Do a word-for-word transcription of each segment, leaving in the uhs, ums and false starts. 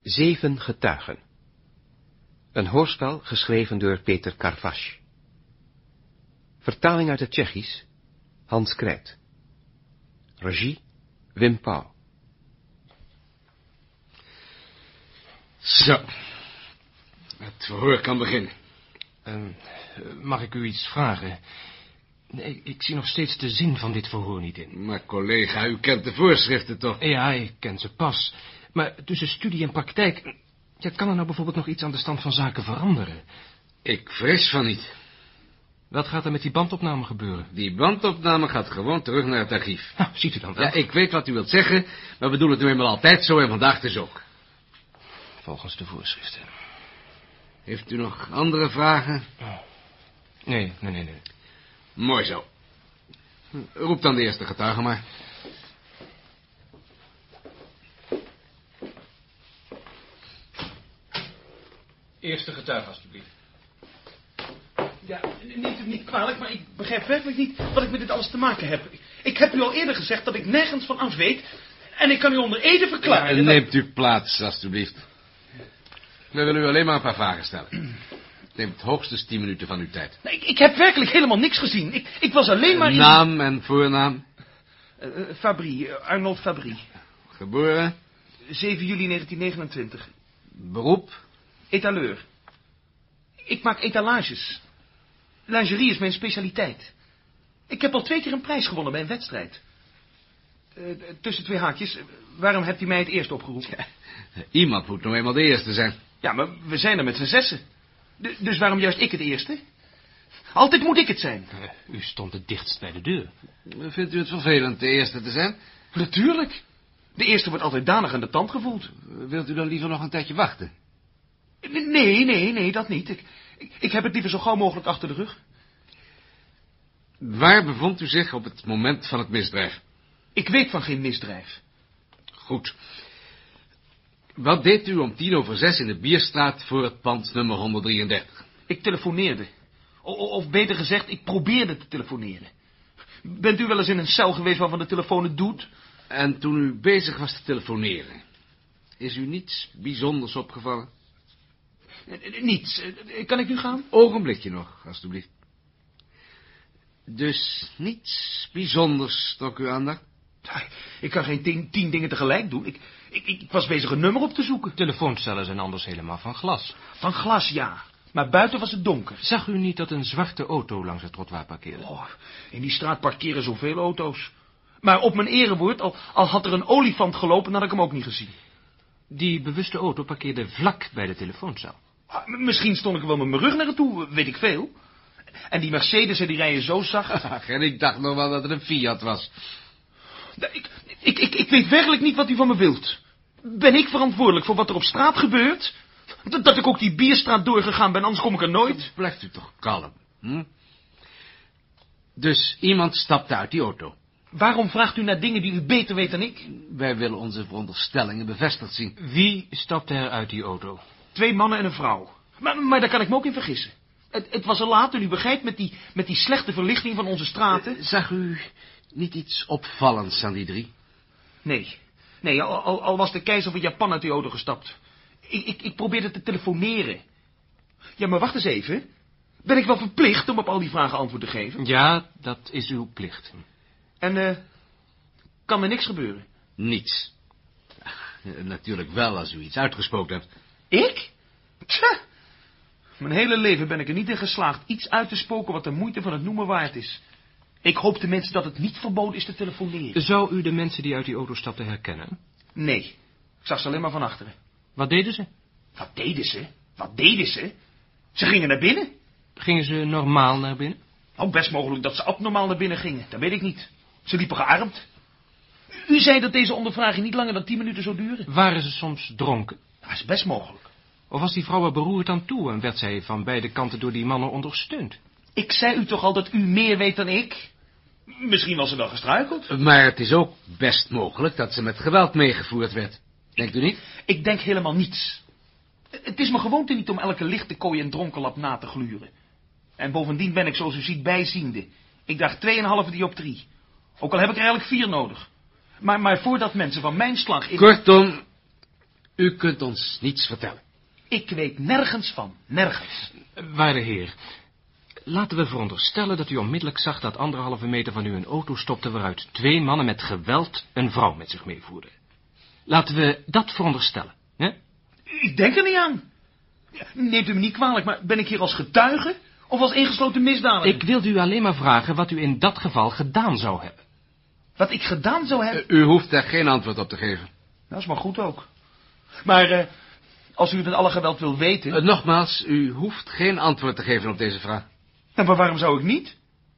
Zeven getuigen. Een hoorspel geschreven door Peter Karvaš. Vertaling uit het Tsjechisch, Hans Krijt. Regie, Wim Pauw. Zo, het verhoor kan beginnen. Uh, mag ik u iets vragen? Nee, ik zie nog steeds de zin van dit verhoor niet in. Maar collega, u kent de voorschriften toch? Ja, ik ken ze pas. Maar tussen studie en praktijk, ja, kan er nou bijvoorbeeld nog iets aan de stand van zaken veranderen? Ik vrees van niet. Wat gaat er met die bandopname gebeuren? Die bandopname gaat gewoon terug naar het archief. Nou, ziet u dan wel? Ja, ik weet wat u wilt zeggen, maar we doen het nu eenmaal altijd zo en vandaag dus ook. Volgens de voorschriften. Heeft u nog andere vragen? Oh. Nee, nee, nee, nee. Mooi zo. Roep dan de eerste getuige maar. Eerste getuige, alstublieft. Ja, neemt u niet kwalijk, maar ik begrijp werkelijk niet wat ik met dit alles te maken heb. Ik heb u al eerder gezegd dat ik nergens van af weet. En ik kan u onder ede verklaren. Ja, neemt u plaats, alstublieft. We willen u alleen maar een paar vragen stellen. Het neemt hoogstens tien minuten van uw tijd. Nee, ik, ik heb werkelijk helemaal niks gezien. Ik, ik was alleen maar in... Naam en voornaam? Uh, uh, Fabry, uh, Arnold Fabry. Geboren? zeven juli negentien negenentwintig. Beroep? Etaleur. Ik maak etalages. Lingerie is mijn specialiteit. Ik heb al twee keer een prijs gewonnen bij een wedstrijd. Uh, tussen twee haakjes, uh, waarom hebt u mij het eerst opgeroepen? Ja, iemand moet nou eenmaal de eerste zijn. Ja, maar we zijn er met z'n zessen. D- dus waarom juist ik het eerste? Altijd moet ik het zijn. Uh, u stond het dichtst bij de deur. Vindt u het vervelend de eerste te zijn? Natuurlijk. De eerste wordt altijd danig aan de tand gevoeld. Wilt u dan liever nog een tijdje wachten? Nee, nee, nee, dat niet. Ik, ik, ik heb het liever zo gauw mogelijk achter de rug. Waar bevond u zich op het moment van het misdrijf? Ik weet van geen misdrijf. Goed. Wat deed u om tien over zes in de Bierstraat voor het pand nummer honderddrieëndertig? Ik telefoneerde. O, of beter gezegd, ik probeerde te telefoneren. Bent u wel eens in een cel geweest waarvan de telefoon het doet? En toen u bezig was te telefoneren, is u niets bijzonders opgevallen? Niets. Kan ik nu gaan? Ogenblikje nog, alstublieft. Dus niets bijzonders trok uw aandacht? Ik kan geen tien, tien dingen tegelijk doen. Ik, ik, ik was bezig een nummer op te zoeken. Telefooncellen zijn anders helemaal van glas. Van glas, ja. Maar buiten was het donker. Zag u niet dat een zwarte auto langs het trottoir parkeerde? Oh, in die straat parkeren zoveel auto's. Maar op mijn erewoord, al, al had er een olifant gelopen, dan had ik hem ook niet gezien. Die bewuste auto parkeerde vlak bij de telefooncel. Misschien stond ik er wel met mijn rug naar toe, weet ik veel. En die Mercedes, die rijden zo zacht. Ach, en ik dacht nog wel dat het een Fiat was. Ik, ik, ik, ik weet werkelijk niet wat u van me wilt. Ben ik verantwoordelijk voor wat er op straat gebeurt? Dat, dat ik ook die Bierstraat doorgegaan ben, anders kom ik er nooit. Blijft u toch kalm, hm? Dus iemand stapte uit die auto. Waarom vraagt u naar dingen die u beter weet dan ik? Wij willen onze veronderstellingen bevestigd zien. Wie stapte er uit die auto? Twee mannen en een vrouw. Maar, maar daar kan ik me ook in vergissen. Het, het was al laat en u begrijpt met die, met die slechte verlichting van onze straten. Uh, zag u niet iets opvallends aan die drie? Nee, nee, al, al, al was de keizer van Japan uit die auto gestapt. Ik, ik, ik probeerde te telefoneren. Ja, maar wacht eens even. Ben ik wel verplicht om op al die vragen antwoord te geven? Ja, dat is uw plicht. En, eh, uh, kan er niks gebeuren? Niets. Uh, natuurlijk wel als u iets uitgesproken hebt. Ik? Tja. Mijn hele leven ben ik er niet in geslaagd iets uit te spoken wat de moeite van het noemen waard is. Ik hoop tenminste dat het niet verboden is te telefoneren. Zou u de mensen die uit die auto stapten herkennen? Nee, ik zag ze alleen maar van achteren. Wat deden ze? Wat deden ze? Wat deden ze? Ze gingen naar binnen. Gingen ze normaal naar binnen? Oh, best mogelijk dat ze abnormaal naar binnen gingen. Dat weet ik niet. Ze liepen gearmd. U zei dat deze ondervraging niet langer dan tien minuten zou duren. Waren ze soms dronken? Dat is best mogelijk. Of was die vrouw er beroerd aan toe en werd zij van beide kanten door die mannen ondersteund? Ik zei u toch al dat u meer weet dan ik? Misschien was ze wel gestruikeld. Maar het is ook best mogelijk dat ze met geweld meegevoerd werd. Denkt u niet? Ik denk helemaal niets. Het is mijn gewoonte niet om elke lichte kooi en dronkenlap na te gluren. En bovendien ben ik, zoals u ziet, bijziende. Ik draag tweeënhalve dioptrie. Ook al heb ik er eigenlijk vier nodig. Maar, maar voordat mensen van mijn slag... In... Kortom, U kunt ons niets vertellen. Ik weet nergens van. Nergens. Waarde heer, laten we veronderstellen dat u onmiddellijk zag dat anderhalve meter van u een auto stopte waaruit twee mannen met geweld een vrouw met zich meevoerden. Laten we dat veronderstellen, hè? Ik denk er niet aan. Neemt u me niet kwalijk, maar ben ik hier als getuige of als ingesloten misdadiger? Ik wilde u alleen maar vragen wat u in dat geval gedaan zou hebben. Wat ik gedaan zou hebben? U hoeft daar geen antwoord op te geven. Dat is maar goed ook. Maar uh, als u het met alle geweld wil weten... Uh, nogmaals, u hoeft geen antwoord te geven op deze vraag. Nou, maar waarom zou ik niet?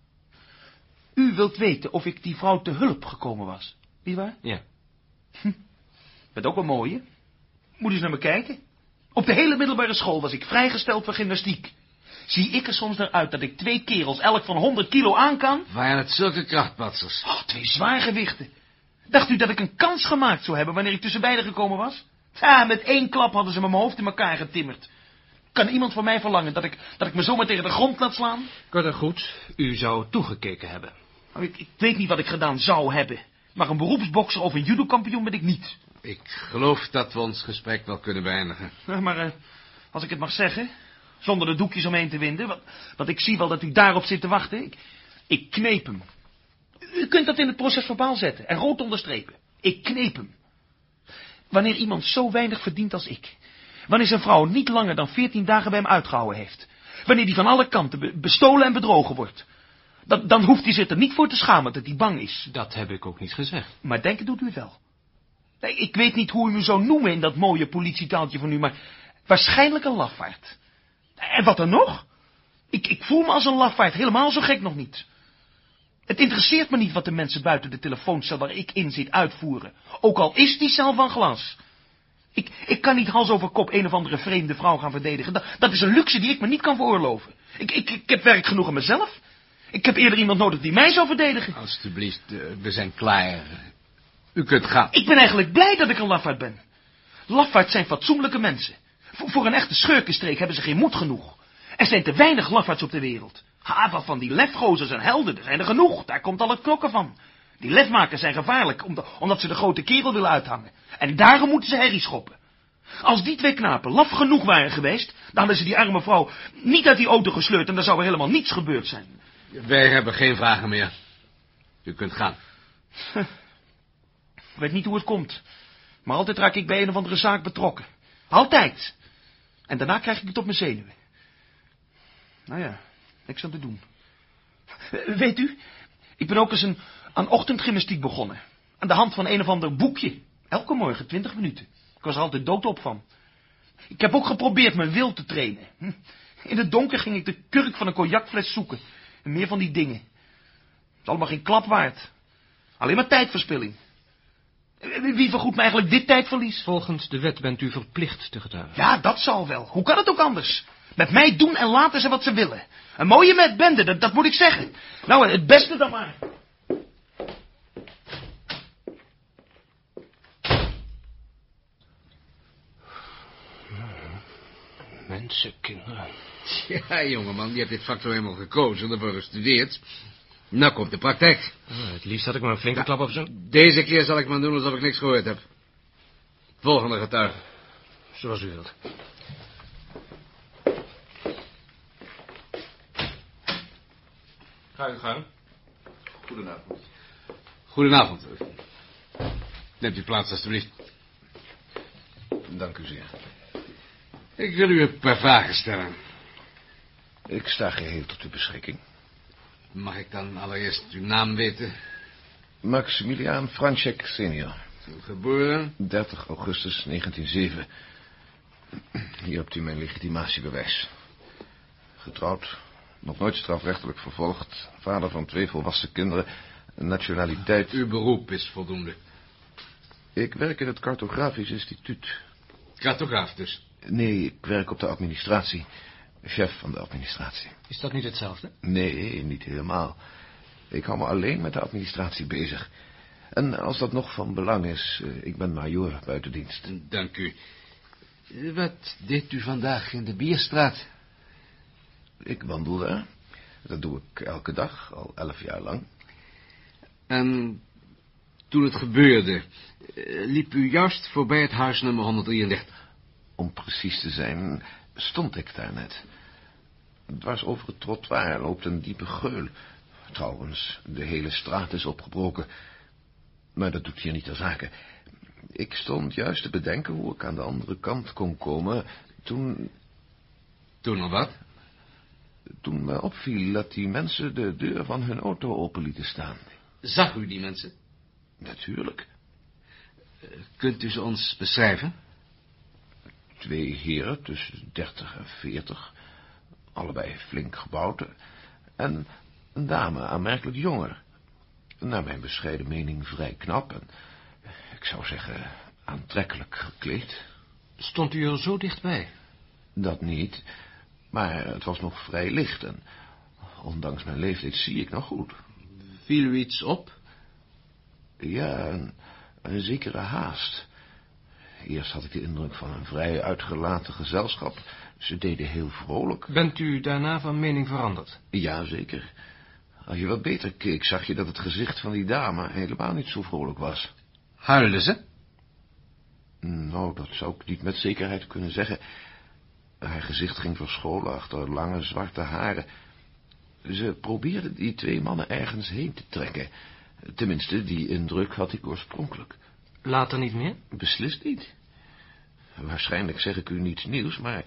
U wilt weten of ik die vrouw te hulp gekomen was. Niet waar? Ja. Hm. Bent ook wel mooi, hè? Moet eens naar me kijken. Op de hele middelbare school was ik vrijgesteld voor gymnastiek. Zie ik er soms naar uit dat ik twee kerels elk van honderd kilo aan kan? Waren het zulke krachtpatsers? Oh, twee zwaargewichten. Dacht u dat ik een kans gemaakt zou hebben wanneer ik tussen beiden gekomen was? Ja, met één klap hadden ze me mijn hoofd in elkaar getimmerd. Kan iemand van mij verlangen dat ik, dat ik me zomaar tegen de grond laat slaan? Kort en goed, u zou toegekeken hebben. Nou, ik, ik weet niet wat ik gedaan zou hebben. Maar een beroepsbokser of een judokampioen ben ik niet. Ik geloof dat we ons gesprek wel kunnen beëindigen. Ja, maar uh, als ik het mag zeggen, zonder de doekjes omheen te winden, want, want ik zie wel dat u daarop zit te wachten. Ik, ik kneep hem. U kunt dat in het proces verbaal zetten en rood onderstrepen. Ik kneep hem. Wanneer iemand zo weinig verdient als ik, wanneer zijn vrouw niet langer dan veertien dagen bij hem uitgehouden heeft, wanneer die van alle kanten be bestolen en bedrogen wordt, dan, dan hoeft hij zich er niet voor te schamen dat hij bang is. Dat heb ik ook niet gezegd. Maar denken doet u het wel. Nee, ik weet niet hoe u me zou noemen in dat mooie politietaaltje van u, maar waarschijnlijk een lafaard. En wat dan nog? Ik, ik voel me als een lafaard, helemaal zo gek nog niet. Het interesseert me niet wat de mensen buiten de telefooncel waar ik in zit uitvoeren. Ook al is die cel van glas. Ik, ik kan niet hals over kop een of andere vreemde vrouw gaan verdedigen. Dat, dat is een luxe die ik me niet kan veroorloven. Ik, ik, ik heb werk genoeg aan mezelf. Ik heb eerder iemand nodig die mij zou verdedigen. Alsjeblieft, uh, we zijn klaar. U kunt gaan. Ik ben eigenlijk blij dat ik een lafaard ben. Lafaards zijn fatsoenlijke mensen. Voor, voor een echte schurkenstreek hebben ze geen moed genoeg. Er zijn te weinig lafaards op de wereld. Ha, wat van die lefgozers en helden, er zijn er genoeg. Daar komt al het knokken van. Die lefmakers zijn gevaarlijk, omdat, omdat ze de grote kerel willen uithangen. En daarom moeten ze herrie schoppen. Als die twee knapen laf genoeg waren geweest, dan hadden ze die arme vrouw niet uit die auto gesleurd en dan zou er helemaal niets gebeurd zijn. Wij hebben geen vragen meer. U kunt gaan. Ik weet niet hoe het komt, maar altijd raak ik bij een of andere zaak betrokken. Altijd. En daarna krijg ik het op mijn zenuwen. Nou ja, niks aan te doen. Weet u, ik ben ook eens een, aan ochtendgymnastiek begonnen. Aan de hand van een of ander boekje. Elke morgen, twintig minuten. Ik was er altijd doodop van. Ik heb ook geprobeerd mijn wil te trainen. In het donker ging ik de kurk van een cognacfles zoeken. En meer van die dingen. Het is allemaal geen klap waard. Alleen maar tijdverspilling. Wie vergoedt me eigenlijk dit tijdverlies? Volgens de wet bent u verplicht te getuigen. Ja, dat zal wel. Hoe kan het ook anders? Met mij doen en laten ze wat ze willen. Een mooie met bende, dat, dat moet ik zeggen. Nou, het beste dan maar. Mensen, kinderen. Ja, jongeman, je hebt dit vak zo helemaal gekozen, ervoor gestudeerd. Nou komt de praktijk. Oh, het liefst had ik maar een flinke klap op zo'n... Deze keer zal ik maar doen alsof ik niks gehoord heb. Volgende getuige. Zoals u wilt. Ga uw gang. Goedenavond. Goedenavond. Neemt u plaats, alstublieft. Dank u zeer. Ik wil u een paar vragen stellen. Ik sta geheel tot uw beschikking. Mag ik dan allereerst uw naam weten? Maximiliaan Franschek senior. Geboren? dertig augustus negentien zeven. Hier hebt u mijn legitimatiebewijs. Getrouwd, nog nooit strafrechtelijk vervolgd. Vader van twee volwassen kinderen. Nationaliteit... Uw beroep is voldoende. Ik werk in het Cartografisch Instituut. Cartograaf dus? Nee, ik werk op de administratie. Chef van de administratie. Is dat niet hetzelfde? Nee, niet helemaal. Ik hou me alleen met de administratie bezig. En als dat nog van belang is, ik ben majoor buiten dienst. Dank u. Wat deed u vandaag in de Bierstraat? Ik wandel daar. Dat doe ik elke dag, al elf jaar lang. En Toen het gebeurde, liep u juist voorbij het huis nummer honderddrieëndertig. Om precies te zijn, stond ik daar net. Dwars over het trottoir loopt een diepe geul. Trouwens, de hele straat is opgebroken. Maar dat doet hier niet ter zake. Ik stond juist te bedenken hoe ik aan de andere kant kon komen, toen... Toen al wat? Toen me opviel dat die mensen de deur van hun auto open lieten staan. Zag u die mensen? Natuurlijk. Kunt u ze ons beschrijven? Twee heren tussen dertig en veertig, allebei flink gebouwd, en een dame aanmerkelijk jonger. Naar mijn bescheiden mening vrij knap en, ik zou zeggen, aantrekkelijk gekleed. Stond u er zo dichtbij? Dat niet, maar het was nog vrij licht en ondanks mijn leeftijd zie ik nog goed. Viel u iets op? Ja, een, een zekere haast. Eerst had ik de indruk van een vrij uitgelaten gezelschap. Ze deden heel vrolijk. Bent u daarna van mening veranderd? Ja, zeker. Als je wat beter keek, zag je dat het gezicht van die dame helemaal niet zo vrolijk was. Huilden ze? Nou, dat zou ik niet met zekerheid kunnen zeggen. Haar gezicht ging verscholen achter lange zwarte haren. Ze probeerde die twee mannen ergens heen te trekken. Tenminste, die indruk had ik oorspronkelijk. Later niet meer? Beslist niet. Waarschijnlijk zeg ik u niets nieuws, maar...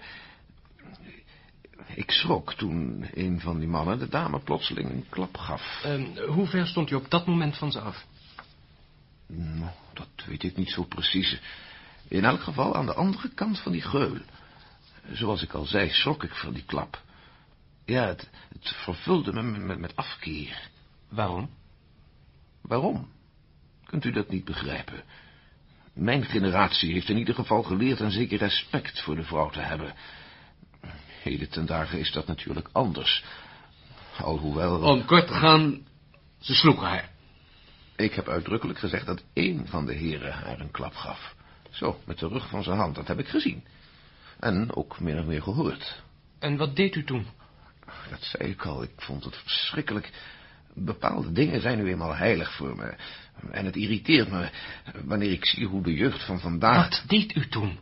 ik schrok toen een van die mannen de dame plotseling een klap gaf. Uh, hoe ver stond u op dat moment van ze af? Nou, dat weet ik niet zo precies. In elk geval aan de andere kant van die geul. Zoals ik al zei, schrok ik van die klap. Ja, het, het vervulde me met, met afkeer. Waarom? Waarom? Kunt u dat niet begrijpen? Mijn generatie heeft in ieder geval geleerd een zeker respect voor de vrouw te hebben. Heden ten dagen is dat natuurlijk anders. Alhoewel... Om kort te gaan, ze sloegen haar. Ik heb uitdrukkelijk gezegd dat één van de heren haar een klap gaf. Zo, met de rug van zijn hand, dat heb ik gezien. En ook meer en meer gehoord. En wat deed u toen? Dat zei ik al, ik vond het verschrikkelijk. Bepaalde dingen zijn nu eenmaal heilig voor me. En het irriteert me wanneer ik zie hoe de jeugd van vandaag... Wat deed u toen?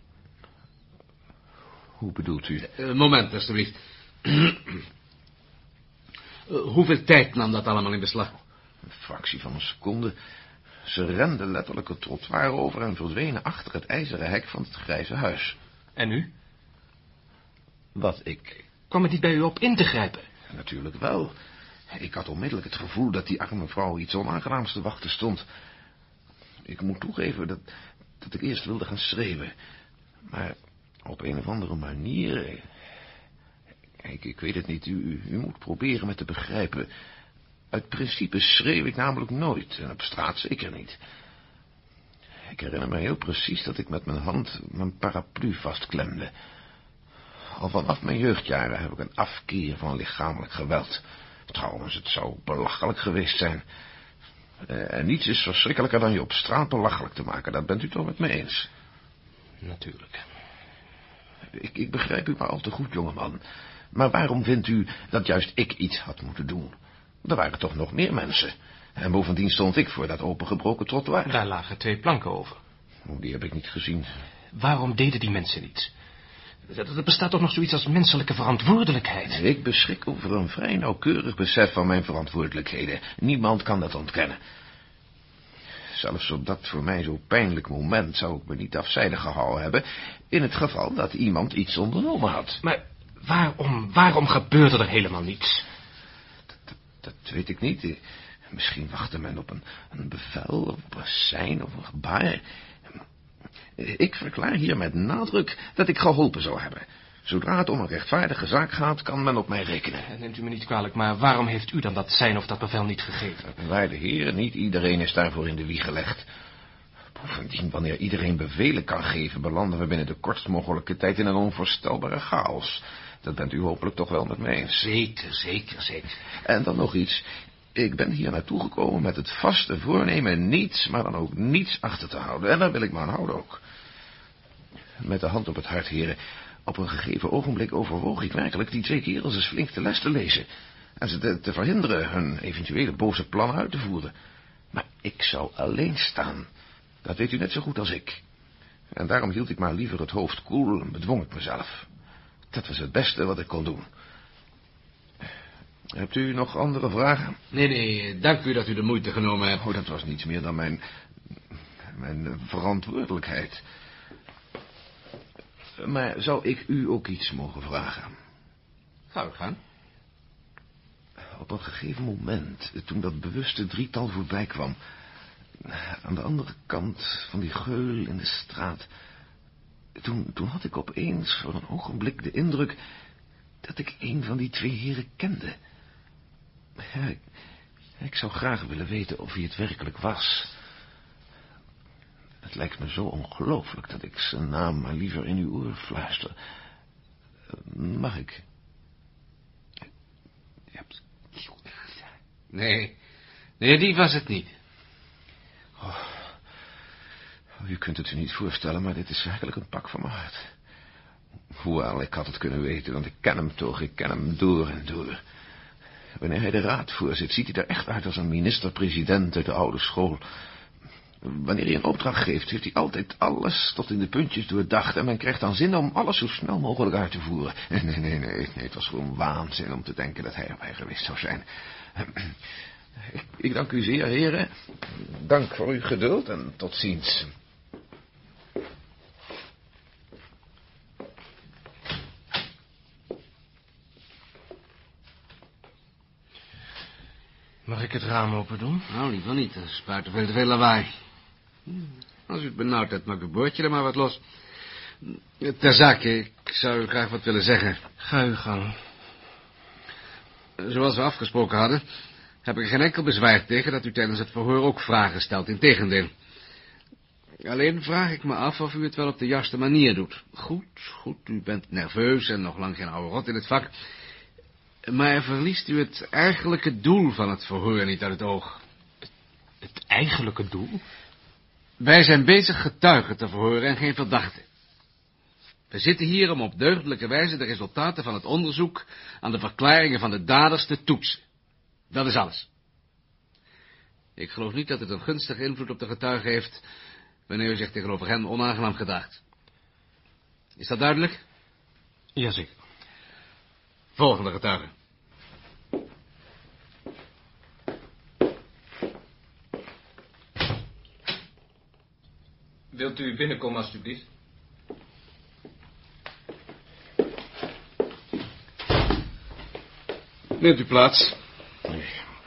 Hoe bedoelt u? Uh, moment, alstublieft. uh, hoeveel tijd nam dat allemaal in beslag? Een fractie van een seconde. Ze renden letterlijk het trottoir over en verdwenen achter het ijzeren hek van het grijze huis. En u? Wat ik... Kwam het niet bij u op in te grijpen? Natuurlijk wel. Ik had onmiddellijk het gevoel dat die arme vrouw iets onaangenaams te wachten stond. Ik moet toegeven dat, dat ik eerst wilde gaan schreeuwen. Maar op een of andere manier... Ik, ik weet het niet, u, u moet proberen me te begrijpen. Uit principe schreeuw ik namelijk nooit, en op straat zeker niet. Ik herinner me heel precies dat ik met mijn hand mijn paraplu vastklemde. Al vanaf mijn jeugdjaren heb ik een afkeer van lichamelijk geweld. Trouwens, het zou belachelijk geweest zijn. Uh, en niets is verschrikkelijker dan je op straat belachelijk te maken. Dat bent u toch met me eens? Natuurlijk. Ik, ik begrijp u maar al te goed, jongeman. Maar waarom vindt u dat juist ik iets had moeten doen? Er waren toch nog meer mensen. En bovendien stond ik voor dat opengebroken trottoir. Daar lagen twee planken over. Oh, die heb ik niet gezien. Waarom deden die mensen niets? Er bestaat toch nog zoiets als menselijke verantwoordelijkheid? Ik beschik over een vrij nauwkeurig besef van mijn verantwoordelijkheden. Niemand kan dat ontkennen. Zelfs op dat voor mij zo pijnlijk moment zou ik me niet afzijdig gehouden hebben, in het geval dat iemand iets ondernomen had. Maar waarom, waarom gebeurde er helemaal niets? Dat, dat, dat weet ik niet. Misschien wachtte men op een, een bevel, of op een sein of een gebaar. Ik verklaar hier met nadruk dat ik geholpen zou hebben. Zodra het om een rechtvaardige zaak gaat, kan men op mij rekenen. Neemt u me niet kwalijk, maar waarom heeft u dan dat sein of dat bevel niet gegeven? Waarde heren, niet iedereen is daarvoor in de wieg gelegd. Bovendien, wanneer iedereen bevelen kan geven, belanden we binnen de kortst mogelijke tijd in een onvoorstelbare chaos. Dat bent u hopelijk toch wel met mij eens. Zeker, zeker, zeker. En dan nog iets. Ik ben hier naartoe gekomen met het vaste voornemen niets, maar dan ook niets achter te houden. En daar wil ik me aan houden ook. Met de hand op het hart, heren. Op een gegeven ogenblik overwoog ik werkelijk die twee kerels eens flink de les te lezen. En ze te, te verhinderen hun eventuele boze plannen uit te voeren. Maar ik zou alleen staan. Dat weet u net zo goed als ik. En daarom hield ik maar liever het hoofd koel en bedwong ik mezelf. Dat was het beste wat ik kon doen. Hebt u nog andere vragen? Nee, nee, dank u dat u de moeite genomen hebt. Oh, dat was niets meer dan mijn... mijn verantwoordelijkheid. Maar zou ik u ook iets mogen vragen? Ga u gaan. Op een gegeven moment, toen dat bewuste drietal voorbij kwam... aan de andere kant van die geul in de straat... Toen, toen had ik opeens voor een ogenblik de indruk... dat ik een van die twee heren kende. Ja, ik, ik zou graag willen weten of hij het werkelijk was. Het lijkt me zo ongelooflijk dat ik zijn naam maar liever in uw oor fluister. Mag ik? Nee, nee, die was het niet. Oh, u kunt het u niet voorstellen, maar dit is werkelijk een pak van mijn hart. Hoewel, ik had het kunnen weten, want ik ken hem toch, ik ken hem door en door. Wanneer hij de raad voorzit, ziet hij er echt uit als een minister-president uit de oude school. Wanneer hij een opdracht geeft, heeft hij altijd alles tot in de puntjes doordacht... en men krijgt dan zin om alles zo snel mogelijk uit te voeren. Nee, nee, nee, nee, het was gewoon waanzin om te denken dat hij erbij geweest zou zijn. Ik, ik dank u zeer, heren. Dank voor uw geduld en tot ziens. Mag ik het raam open doen? Nou, liever niet, dat is buiten veel te veel lawaai. Als u het benauwd hebt, maak uw boordje er maar wat los. Ter zake, ik zou u graag wat willen zeggen. Ga uw gang. Zoals we afgesproken hadden, heb ik er geen enkel bezwaar tegen dat u tijdens het verhoor ook vragen stelt, integendeel. Alleen vraag ik me af of u het wel op de juiste manier doet. Goed, goed, u bent nerveus en nog lang geen oude rot in het vak... Maar verliest u het eigenlijke doel van het verhoor niet uit het oog? Het, het eigenlijke doel? Wij zijn bezig getuigen te verhoren en geen verdachten. We zitten hier om op deugdelijke wijze de resultaten van het onderzoek aan de verklaringen van de daders te toetsen. Dat is alles. Ik geloof niet dat het een gunstige invloed op de getuige heeft wanneer u zich tegenover hen onaangenaam gedraagt. Is dat duidelijk? Jazeker. Volgende getuige. Wilt u binnenkomen, alstublieft? Neemt u plaats. Nee.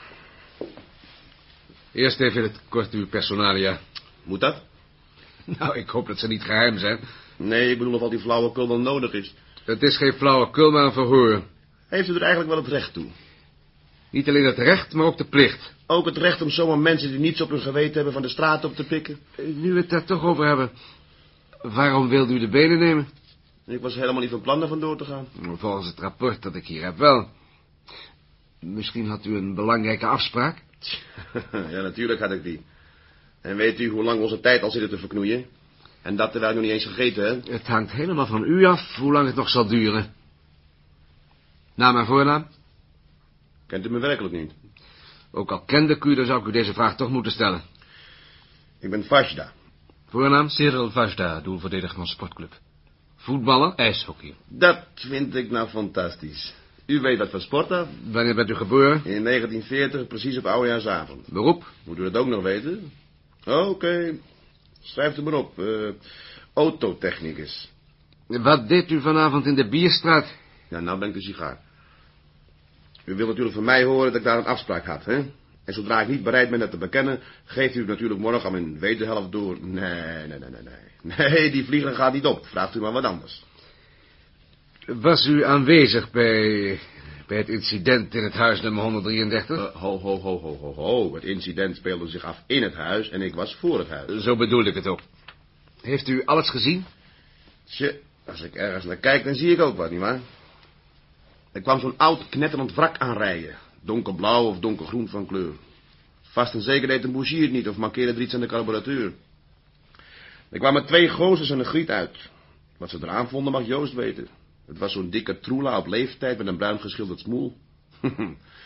Eerst even het kort uw personalia. Moet dat? Nou, ik hoop dat ze niet geheim zijn. Nee, ik bedoel of al die flauwekul wel nodig is. Het is geen flauwekul, maar een verhoor. Heeft u er eigenlijk wel het recht toe? Niet alleen het recht, maar ook de plicht. Ook het recht om zomaar mensen die niets op hun geweten hebben van de straat op te pikken? Nu we het daar toch over hebben. Waarom wilde u de benen nemen? Ik was helemaal niet van plan er vandoor te gaan. Volgens het rapport dat ik hier heb wel. Misschien had u een belangrijke afspraak? Ja, natuurlijk had ik die. En weet u hoe lang onze tijd al zitten te verknoeien? En dat terwijl ik nog niet eens gegeten heb? Het hangt helemaal van u af hoe lang het nog zal duren. Naam en voornaam? Kent u me werkelijk niet? Ook al kende ik u, dan zou ik u deze vraag toch moeten stellen. Ik ben Vajda. Voornaam? Cyril Vajda, doelverdediger van sportclub. Voetballer? IJshockey. Dat vind ik nou fantastisch. U weet wat van sport af. Wanneer bent u geboren? In negentien veertig, precies op oudejaarsavond. Beroep? Moet u dat ook nog weten? Oké. Okay. Schrijft u maar op. Uh, autotechnicus. Wat deed u vanavond in de Bierstraat? Ja, nou ben ik de sigaar. U wilt natuurlijk van mij horen dat ik daar een afspraak had, hè? En zodra ik niet bereid ben dat te bekennen, geeft u het natuurlijk morgen aan mijn wederhelft door. Nee, nee, nee, nee, nee. Nee, die vlieger gaat niet op. Vraagt u maar wat anders. Was u aanwezig bij, bij het incident in het huis nummer honderddrieëndertig? Uh, ho, ho, ho, ho, ho, ho. Het incident speelde zich af in het huis en ik was voor het huis. Zo bedoelde ik het ook. Heeft u alles gezien? Tje, als ik ergens naar kijk, dan zie ik ook wat, nietwaar? Er kwam zo'n oud knetterend wrak aanrijden. Donkerblauw of donkergroen van kleur. Vast en zeker deed een bougie het niet of mankeerde er iets aan de carburateur. Er kwamen twee gozers en een griet uit. Wat ze eraan vonden mag Joost weten. Het was zo'n dikke troela op leeftijd met een bruin geschilderd smoel.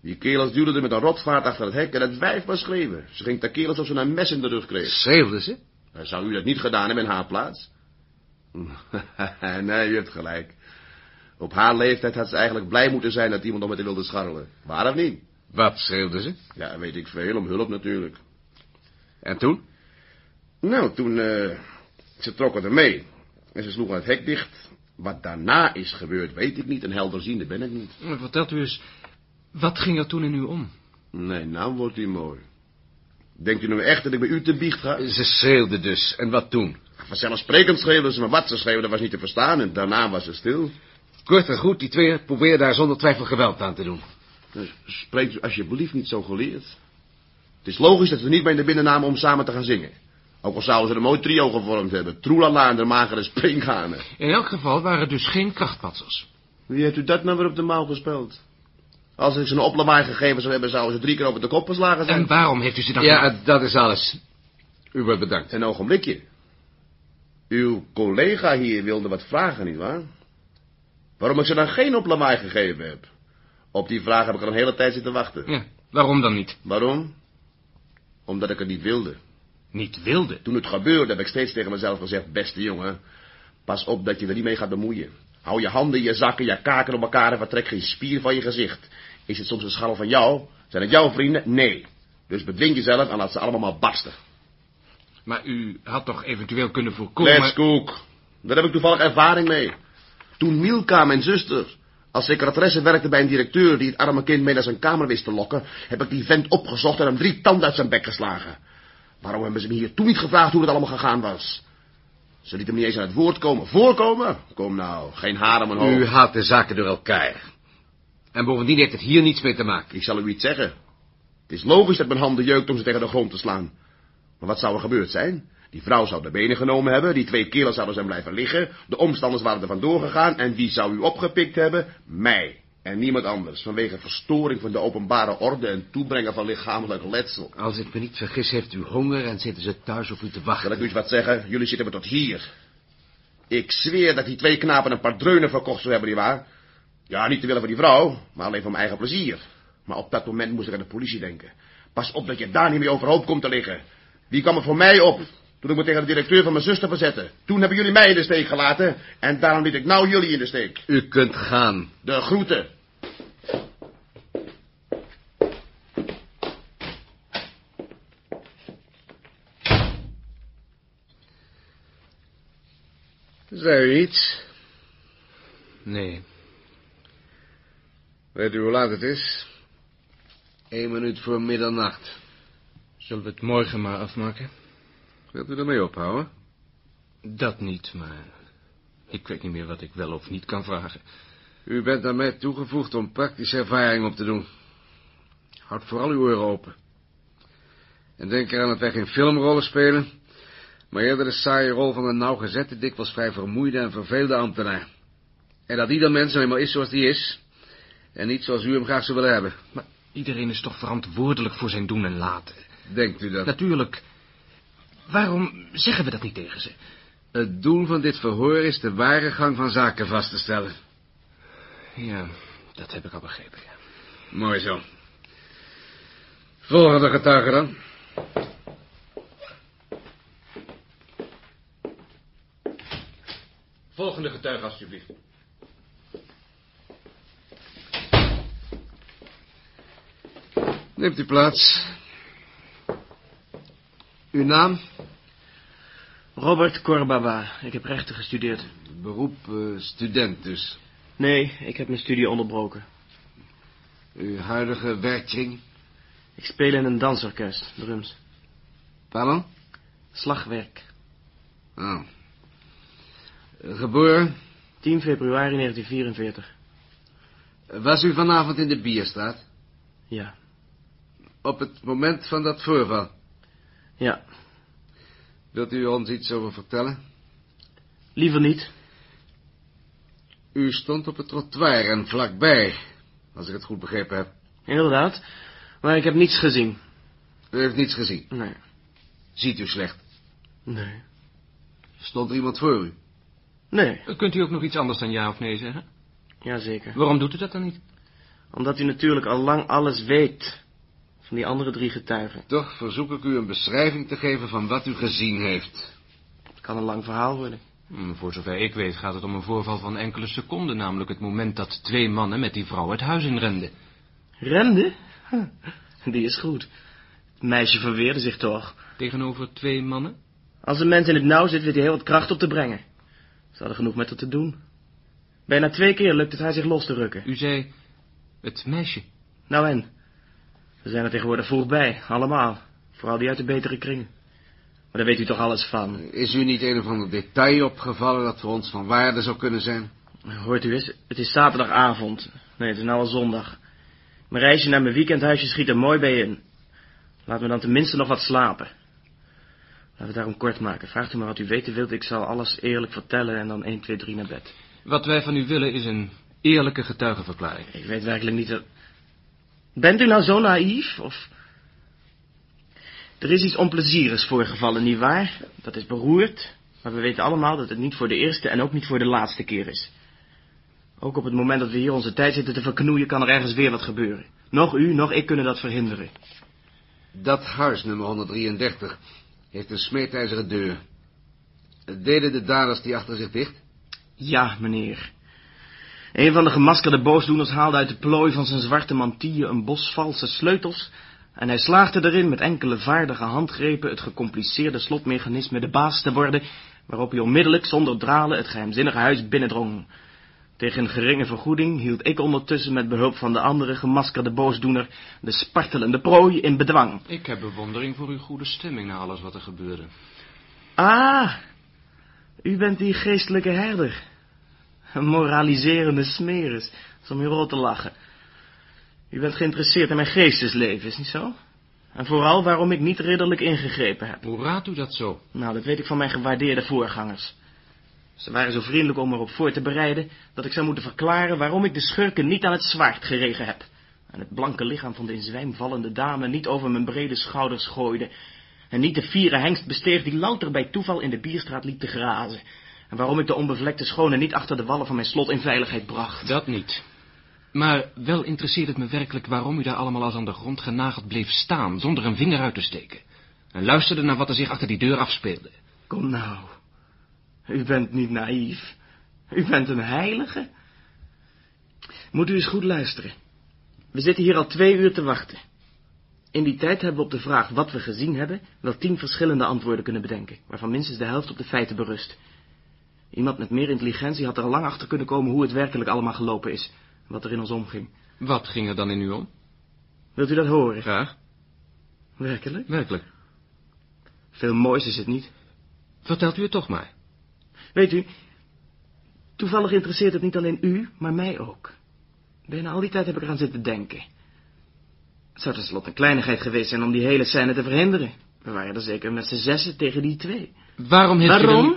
Die kerels duwden er met een rotvaart achter het hek en het wijf was schreeuwen. Ze ging tekeer alsof ze een mes in de rug kreeg. Schreeuwde ze? Zou u dat niet gedaan hebben in haar plaats? Nee, u hebt gelijk. Op haar leeftijd had ze eigenlijk blij moeten zijn dat iemand om met haar wilde scharrelen. Waar of niet? Wat schreeuwde ze? Ja, weet ik veel, om hulp natuurlijk. En toen? Nou, toen, uh, ze trokken er mee. En ze sloegen het hek dicht. Wat daarna is gebeurd, weet ik niet. En helderziende ben ik niet. Vertelt u eens, wat ging er toen in u om? Nee, nou wordt u mooi. Denkt u nou echt dat ik bij u te biecht ga? Ze schreeuwde dus. En wat toen? Vanzelfsprekend schreeuwden ze, maar wat ze schreeuwden was niet te verstaan. En daarna was ze stil. Kort en goed, die twee probeerden daar zonder twijfel geweld aan te doen. Dus spreekt u alsjeblieft niet zo geleerd. Het is logisch dat we niet bij de binnennamen om samen te gaan zingen. Ook al zouden ze een mooi trio gevormd hebben. Troelala en de magere springhanen. In elk geval waren het dus geen krachtpatsers. Wie heeft u dat nou weer op de mouw gespeeld? Als ik ze een oplawaai gegeven zou hebben, zouden ze drie keer over de kop geslagen zijn. En waarom heeft u ze dan... Ja, dat is alles. U wordt bedankt. Een ogenblikje. Uw collega hier wilde wat vragen, nietwaar? Waarom ik ze dan geen oplawaai gegeven heb? Op die vraag heb ik al een hele tijd zitten wachten. Ja, waarom dan niet? Waarom? Omdat ik het niet wilde. Niet wilde? Toen het gebeurde heb ik steeds tegen mezelf gezegd, beste jongen, pas op dat je er niet mee gaat bemoeien. Hou je handen in je zakken, je kaken op elkaar en vertrek geen spier van je gezicht. Is het soms een scharrel van jou? Zijn het jouw vrienden? Nee. Dus bedwing jezelf en laat ze allemaal maar barsten. Maar u had toch eventueel kunnen voorkomen... Kletskoek. Daar heb ik toevallig ervaring mee. Toen Milka, mijn zuster, als secretaresse werkte bij een directeur die het arme kind mee naar zijn kamer wist te lokken, heb ik die vent opgezocht en hem drie tanden uit zijn bek geslagen. Waarom hebben ze me hier toen niet gevraagd hoe het allemaal gegaan was? Ze lieten me niet eens aan het woord komen. Voorkomen? Kom nou, geen haar om mijn hoofd. U haalt de zaken door elkaar. En bovendien heeft het hier niets mee te maken. Ik zal u iets zeggen. Het is logisch dat mijn handen jeukt om ze tegen de grond te slaan. Maar wat zou er gebeurd zijn? Die vrouw zou de benen genomen hebben, die twee kerels zouden zijn blijven liggen, de omstanders waren er vandoor gegaan en wie zou u opgepikt hebben? Mij. En niemand anders, vanwege verstoring van de openbare orde en toebrengen van lichamelijk letsel. Als ik me niet vergis, heeft u honger en zitten ze thuis op u te wachten. Zal ik u eens wat zeggen? Jullie zitten me tot hier. Ik zweer dat die twee knapen een paar dreunen verkocht zou hebben, nietwaar? Ja, niet te willen van die vrouw, maar alleen voor mijn eigen plezier. Maar op dat moment moest ik aan de politie denken. Pas op dat je daar niet mee overhoop komt te liggen. Wie kwam er voor mij op? Toen ik me tegen de directeur van mijn zuster verzette. Toen hebben jullie mij in de steek gelaten. En daarom liet ik nou jullie in de steek. U kunt gaan. De groeten. Zei u iets? Nee. Weet u hoe laat het is? Eén minuut voor middernacht. Zullen we het morgen maar afmaken? Wilt u ermee ophouden? Dat niet, maar ik weet niet meer wat ik wel of niet kan vragen. U bent aan mij toegevoegd om praktische ervaring op te doen. Houd vooral uw oren open. En denk eraan dat wij geen filmrollen spelen, maar eerder de saaie rol van een nauwgezette, dikwijls vrij vermoeide en verveelde ambtenaar. En dat ieder mens nou eenmaal is zoals die is, en niet zoals u hem graag zou willen hebben. Maar iedereen is toch verantwoordelijk voor zijn doen en laten? Denkt u dat? Natuurlijk. Waarom zeggen we dat niet tegen ze? Het doel van dit verhoor is de ware gang van zaken vast te stellen. Ja, dat heb ik al begrepen, ja. Mooi zo. Volgende getuige dan. Volgende getuige, alsjeblieft. Neemt u plaats. Uw naam? Robert Korbaba. Ik heb rechten gestudeerd. Beroep uh, student dus. Nee, ik heb mijn studie onderbroken. Uw huidige werkkring? Ik speel in een dansorkest, drums. Pardon? Slagwerk. Oh. Uh, geboren? tien februari negentien vierenveertig. Was u vanavond in de Bierstraat? Ja. Op het moment van dat voorval? Ja. Wilt u ons iets over vertellen? Liever niet. U stond op het trottoir en vlakbij, als ik het goed begrepen heb. Inderdaad, maar ik heb niets gezien. U heeft niets gezien? Nee. Ziet u slecht? Nee. Stond er iemand voor u? Nee. Kunt u ook nog iets anders dan ja of nee zeggen? Jazeker. Waarom doet u dat dan niet? Omdat u natuurlijk al lang alles weet van die andere drie getuigen. Toch verzoek ik u een beschrijving te geven van wat u gezien heeft. Het kan een lang verhaal worden. Hm, Voor zover ik weet gaat het om een voorval van enkele seconden, namelijk het moment dat twee mannen met die vrouw het huis inrenden. Rende? Huh, die is goed. Het meisje verweerde zich toch. Tegenover twee mannen? Als een mens in het nauw zit, weet hij heel wat kracht op te brengen. Ze hadden genoeg met haar te doen. Bijna twee keer lukt het haar zich los te rukken. U zei het meisje. Nou en? We zijn er tegenwoordig vroeg bij, allemaal. Vooral die uit de betere kringen. Maar daar weet u toch alles van. Is u niet een of ander detail opgevallen dat voor ons van waarde zou kunnen zijn? Hoort u eens, het is zaterdagavond. Nee, het is nou al zondag. Mijn reisje naar mijn weekendhuisje schiet er mooi bij in. Laat me dan tenminste nog wat slapen. Laten we het daarom kort maken. Vraagt u maar wat u weten wilt. Ik zal alles eerlijk vertellen en dan één, twee, drie naar bed. Wat wij van u willen is een eerlijke getuigenverklaring. Ik weet werkelijk niet dat... Bent u nou zo naïef, of... Er is iets onplezierigs voorgevallen, nietwaar? Dat is beroerd, maar we weten allemaal dat het niet voor de eerste en ook niet voor de laatste keer is. Ook op het moment dat we hier onze tijd zitten te verknoeien, kan er ergens weer wat gebeuren. Nog u, nog ik kunnen dat verhinderen. Dat huis, nummer honderddrieëndertig, heeft een smeedijzeren deur. Deden de daders die achter zich dicht? Ja, meneer. Een van de gemaskerde boosdoeners haalde uit de plooi van zijn zwarte mantille een bos valse sleutels en hij slaagde erin met enkele vaardige handgrepen het gecompliceerde slotmechanisme de baas te worden, waarop hij onmiddellijk zonder dralen het geheimzinnige huis binnendrong. Tegen een geringe vergoeding hield ik ondertussen met behulp van de andere gemaskerde boosdoener de spartelende prooi in bedwang. Ik heb bewondering voor uw goede stemming na alles wat er gebeurde. Ah, u bent die geestelijke herder. Een moraliserende smeris, om u rot te lachen. U bent geïnteresseerd in mijn geestesleven, is niet zo? En vooral waarom ik niet ridderlijk ingegrepen heb. Hoe raadt u dat zo? Nou, dat weet ik van mijn gewaardeerde voorgangers. Ze waren zo vriendelijk om erop voor te bereiden dat ik zou moeten verklaren waarom ik de schurken niet aan het zwaard geregen heb. En het blanke lichaam van de in zwijm vallende dame niet over mijn brede schouders gooide. En niet de fiere hengst besteeg die louter bij toeval in de bierstraat liep te grazen. En waarom ik de onbevlekte schone niet achter de wallen van mijn slot in veiligheid bracht. Dat niet. Maar wel interesseert het me werkelijk waarom u daar allemaal als aan de grond genageld bleef staan, zonder een vinger uit te steken. En luisterde naar wat er zich achter die deur afspeelde. Kom nou, u bent niet naïef. U bent een heilige. Moet u eens goed luisteren. We zitten hier al twee uur te wachten. In die tijd hebben we op de vraag wat we gezien hebben wel tien verschillende antwoorden kunnen bedenken, waarvan minstens de helft op de feiten berust. Iemand met meer intelligentie had er al lang achter kunnen komen hoe het werkelijk allemaal gelopen is, wat er in ons omging. Wat ging er dan in u om? Wilt u dat horen? Graag. Werkelijk? Werkelijk. Veel moois is het niet. Vertelt u het toch maar. Weet u, toevallig interesseert het niet alleen u, maar mij ook. Bijna al die tijd heb ik eraan zitten denken. Het zou tenslotte een kleinigheid geweest zijn om die hele scène te verhinderen. We waren er zeker met z'n zessen tegen die twee. Waarom heeft u Waarom? dan...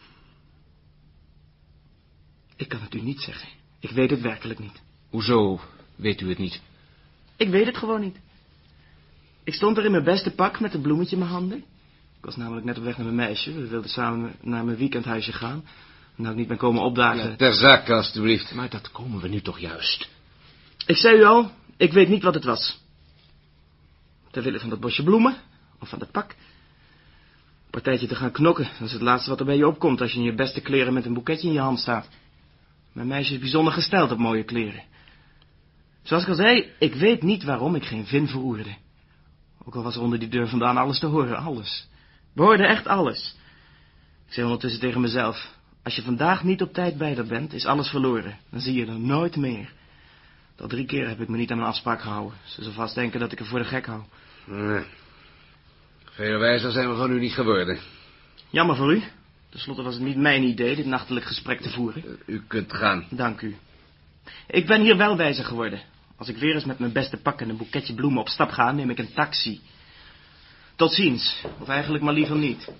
Ik kan het u niet zeggen. Ik weet het werkelijk niet. Hoezo weet u het niet? Ik weet het gewoon niet. Ik stond er in mijn beste pak met een bloemetje in mijn handen. Ik was namelijk net op weg naar mijn meisje. We wilden samen naar mijn weekendhuisje gaan. Nou, ik niet ben komen opdagen. Ja, ter zake, alstublieft. Maar dat komen we nu toch juist. Ik zei u al, ik weet niet wat het was. Ter wille van dat bosje bloemen, of van dat pak. Een partijtje te gaan knokken, dat is het laatste wat er bij je opkomt als je in je beste kleren met een boeketje in je hand staat. Mijn meisje is bijzonder gesteld op mooie kleren. Zoals ik al zei, ik weet niet waarom ik geen vin verroerde. Ook al was er onder die deur vandaan alles te horen, alles. We hoorden echt alles. Ik zei ondertussen tegen mezelf, als je vandaag niet op tijd bij haar bent, is alles verloren. Dan zie je er nooit meer. Al drie keer heb ik me niet aan mijn afspraak gehouden. Ze zal vast denken dat ik er voor de gek hou. Nee. Veel wijzer zijn we van u niet geworden. Jammer voor u. Ten slotte was het niet mijn idee dit nachtelijk gesprek te voeren. U kunt gaan. Dank u. Ik ben hier wel wijzer geworden. Als ik weer eens met mijn beste pak en een boeketje bloemen op stap ga, neem ik een taxi. Tot ziens. Of eigenlijk maar liever niet.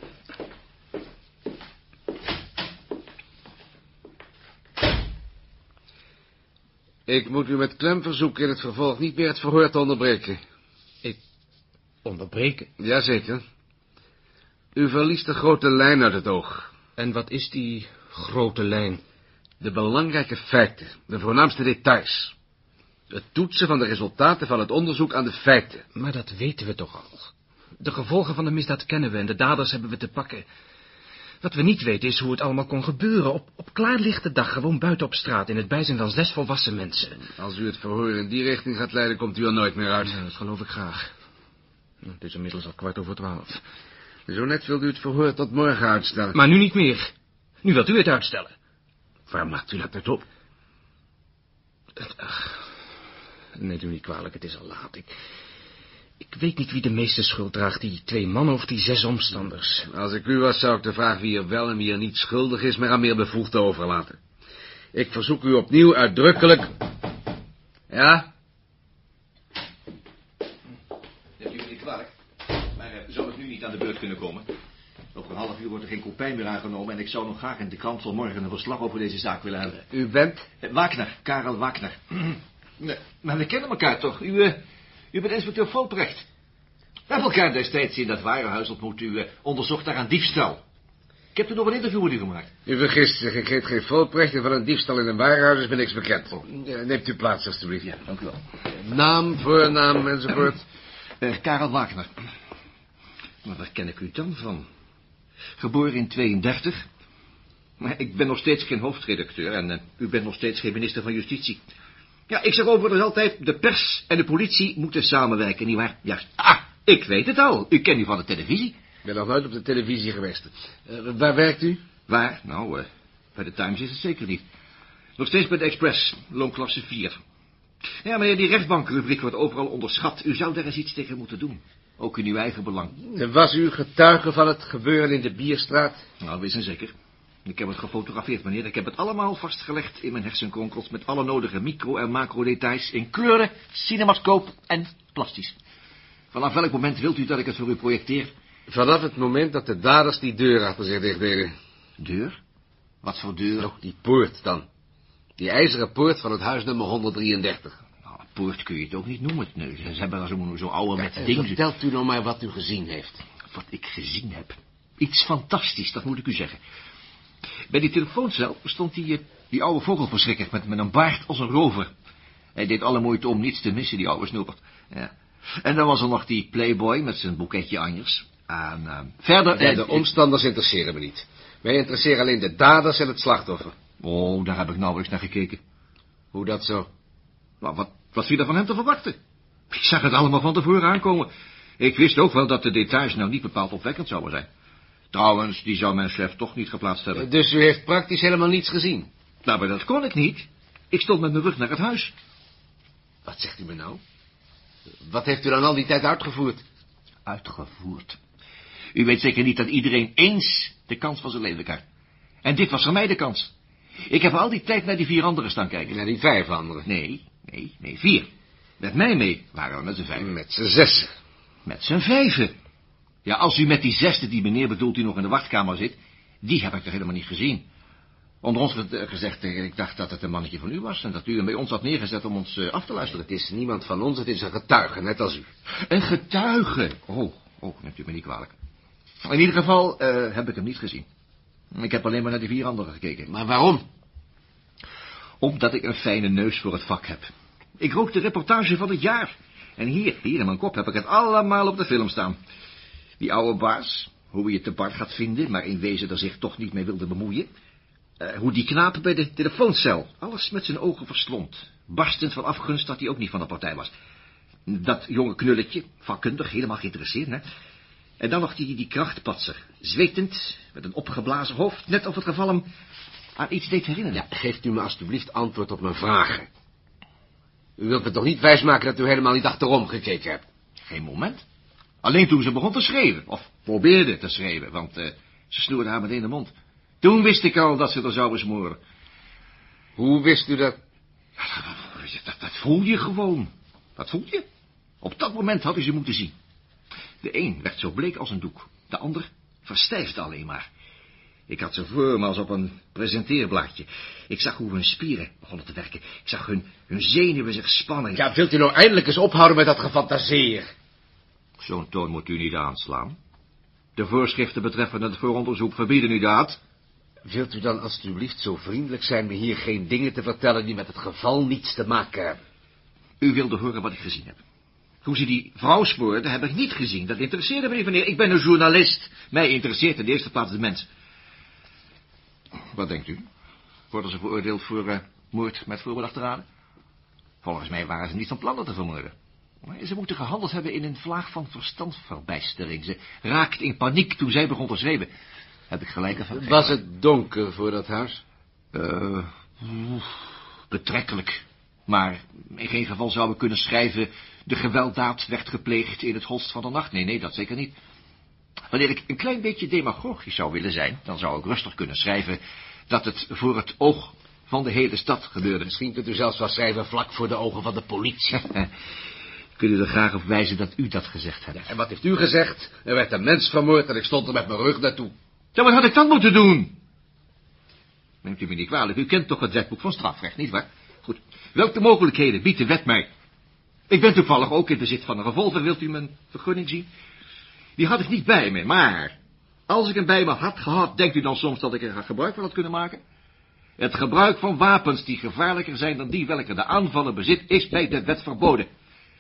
Ik moet u met klem verzoeken in het vervolg niet meer het verhoor te onderbreken. Ik onderbreken? Jazeker. U verliest de grote lijn uit het oog. En wat is die grote lijn? De belangrijke feiten, de voornaamste details. Het toetsen van de resultaten van het onderzoek aan de feiten. Maar dat weten we toch al. De gevolgen van de misdaad kennen we en de daders hebben we te pakken. Wat we niet weten is hoe het allemaal kon gebeuren. Op, op klaarlichte dag, gewoon buiten op straat, in het bijzijn van zes volwassen mensen. Als u het verhoor in die richting gaat leiden, komt u er nooit meer uit. Ja, dat geloof ik graag. Het is inmiddels al kwart over twaalf. Zo net wilde u het verhoor tot morgen uitstellen. Maar nu niet meer. Nu wilt u het uitstellen. Waar maakt u dat uit op? Ach, neemt u niet kwalijk, het is al laat. Ik, ik weet niet wie de meeste schuld draagt, die twee mannen of die zes omstanders. Als ik u was, zou ik de vraag wie er wel en wie er niet schuldig is, maar aan meer bevoegden overlaten. Ik verzoek u opnieuw uitdrukkelijk... Ja? Neemt u me niet kwalijk, maar uh, zou ik nu niet aan de beurt kunnen komen? Over een half uur wordt er geen kopij meer aangenomen en ik zou nog graag in de krant van morgen een verslag over deze zaak willen hebben. U bent? Uh, Wagner, Karel Wagner. Nee, maar we kennen elkaar toch? U, uh, u bent inspecteur Volprecht. We hebben elkaar destijds in dat warenhuis ontmoet. U uh, onderzocht daar aan diefstal. Ik heb toen nog een interview met u gemaakt. U vergist zich, ik heet geen Volprecht en van een diefstal in een warenhuis is me niks bekend. Uh, neemt u plaats, alstublieft. Ja, dank u wel. Naam, voornaam enzovoort. Uh, Karel Wagner. Maar waar ken ik u dan van? Geboren in tweeëndertig. Maar ik ben nog steeds geen hoofdredacteur en uh, u bent nog steeds geen minister van Justitie. Ja, ik zeg overigens altijd, de pers en de politie moeten samenwerken, nietwaar? Juist. Ah, ik weet het al. U kent u van de televisie. Ik ben nog nooit op de televisie geweest. Uh, waar werkt u? Waar? Nou, uh, bij de Times is het zeker niet. Nog steeds bij de Express, loonklasse vier. Ja, maar die rechtbankrubriek wordt overal onderschat. U zou daar eens iets tegen moeten doen. Ook in uw eigen belang. En was u getuige van het gebeuren in de Bierstraat? Nou, wees en zeker. Ik heb het gefotografeerd, meneer. Ik heb het allemaal vastgelegd in mijn hersenkronkels... met alle nodige micro- en macro-details... in kleuren, cinemascoop en plastisch. Vanaf welk moment wilt u dat ik het voor u projecteer? Vanaf het moment dat de daders die deur achter zich dicht deden. Deur? Wat voor deur? Oh, die poort dan. Die ijzeren poort van het huis nummer honderddrieëndertig. Nou, poort kun je het ook niet noemen. Nee, ze hebben daar zo'n zo oude Ja, met dingen. vertelt u nou maar wat u gezien heeft. Wat ik gezien heb. Iets fantastisch, dat moet ik u zeggen. Bij die telefooncel stond die, die oude vogelverschrikker met, met een baard als een rover. Hij deed alle moeite om niets te missen, die oude snoepert. Ja. En dan was er nog die playboy met zijn boeketje anjers. En uh, verder... Ja, de omstanders interesseren me niet. Mij interesseren alleen de daders en het slachtoffer. Oh, daar heb ik nauwelijks naar gekeken. Hoe dat zo? Nou, wat, wat viel er van hem te verwachten? Ik zag het allemaal van tevoren aankomen. Ik wist ook wel dat de details nou niet bepaald opwekkend zouden zijn. Trouwens, die zou mijn chef toch niet geplaatst hebben. Dus u heeft praktisch helemaal niets gezien? Nou, maar dat kon ik niet. Ik stond met mijn rug naar het huis. Wat zegt u me nou? Wat heeft u dan al die tijd uitgevoerd? Uitgevoerd? U weet zeker niet dat iedereen eens de kans van zijn leven krijgt. En dit was voor mij de kans. Ik heb al die tijd naar die vier anderen staan kijken. Naar die vijf anderen? Nee, nee, nee, vier. Met mij mee waren we met z'n vijf. Met z'n zessen. Met z'n vijven. Ja, als u met die zesde die meneer bedoelt die nog in de wachtkamer zit, die heb ik er helemaal niet gezien. Onder ons gezegd, ik dacht dat het een mannetje van u was en dat u hem bij ons had neergezet om ons uh, af te luisteren. Het is niemand van ons, het is een getuige, net als u. Een getuige? Oh, oh, neemt u me niet kwalijk. In ieder geval uh, heb ik hem niet gezien. Ik heb alleen maar naar die vier anderen gekeken. Maar waarom? Omdat ik een fijne neus voor het vak heb. Ik rook de reportage van het jaar. En hier, hier in mijn kop heb ik het allemaal op de film staan. Die oude baas, hoe hij het te bar gaat vinden, maar in wezen er zich toch niet mee wilde bemoeien. Uh, hoe die knaap bij de telefooncel alles met zijn ogen verslond. Barstend van afgunst dat hij ook niet van de partij was. Dat jonge knulletje, vakkundig, helemaal geïnteresseerd, hè. En dan nog die, die krachtpatser, zwetend, met een opgeblazen hoofd, net of het geval hem aan iets deed herinneren. Ja, geeft u me alstublieft antwoord op mijn vragen. U wilt me toch niet wijsmaken dat u helemaal niet achterom gekeken hebt? Geen moment. Alleen toen ze begon te schreeuwen, of probeerde te schreeuwen, want uh, ze snoerde haar meteen de mond. Toen wist ik al dat ze er zouden smoren. Hoe wist u dat? Ja, dat, dat, dat voel je gewoon. Dat voel je. Op dat moment had u ze moeten zien. De een werd zo bleek als een doek. De ander verstijfde alleen maar. Ik had ze voor me als op een presenteerblaadje. Ik zag hoe hun spieren begonnen te werken. Ik zag hun, hun zenuwen zich spannen. Ja, wilt u nou eindelijk eens ophouden met dat gefantaseer? Zo'n toon moet u niet aanslaan. De voorschriften betreffende het vooronderzoek verbieden u dat. Wilt u dan alstublieft zo vriendelijk zijn me hier geen dingen te vertellen die met het geval niets te maken hebben? U wilde horen wat ik gezien heb. Hoe ze die vrouw spoorden, heb ik niet gezien. Dat interesseerde me niet, meneer. Ik ben een journalist. Mij interesseert in de eerste plaats de mens. Wat denkt u? Worden ze veroordeeld voor uh, moord met voorbedachte raden? Volgens mij waren ze niet van plan dat te vermoorden. Maar ze moeten gehandeld hebben in een vlaag van verstandsverbijstering. Ze raakte in paniek toen zij begon te schreeuwen. Heb ik gelijk ervan? Was het donker voor dat huis? Uh, betrekkelijk. Maar in geen geval zouden we kunnen schrijven... de gewelddaad werd gepleegd in het holst van de nacht. Nee, nee, dat zeker niet. Wanneer ik een klein beetje demagogisch zou willen zijn... dan zou ik rustig kunnen schrijven... dat het voor het oog van de hele stad gebeurde. Misschien kunt u zelfs wel schrijven vlak voor de ogen van de politie. Kunt u er graag op wijzen dat u dat gezegd hebt? Ja, en wat heeft u gezegd? Er werd een mens vermoord en ik stond er met mijn rug naartoe. Ja, wat had ik dan moeten doen? Neemt u me niet kwalijk, u kent toch het wetboek van strafrecht, nietwaar? Goed, welke mogelijkheden biedt de wet mij? Ik ben toevallig ook in bezit van een revolver, wilt u mijn vergunning zien? Die had ik niet bij me, maar... als ik hem bij me had gehad, denkt u dan soms dat ik er gebruik van had kunnen maken? Het gebruik van wapens die gevaarlijker zijn dan die welke de aanvaller bezit, is bij de wet verboden.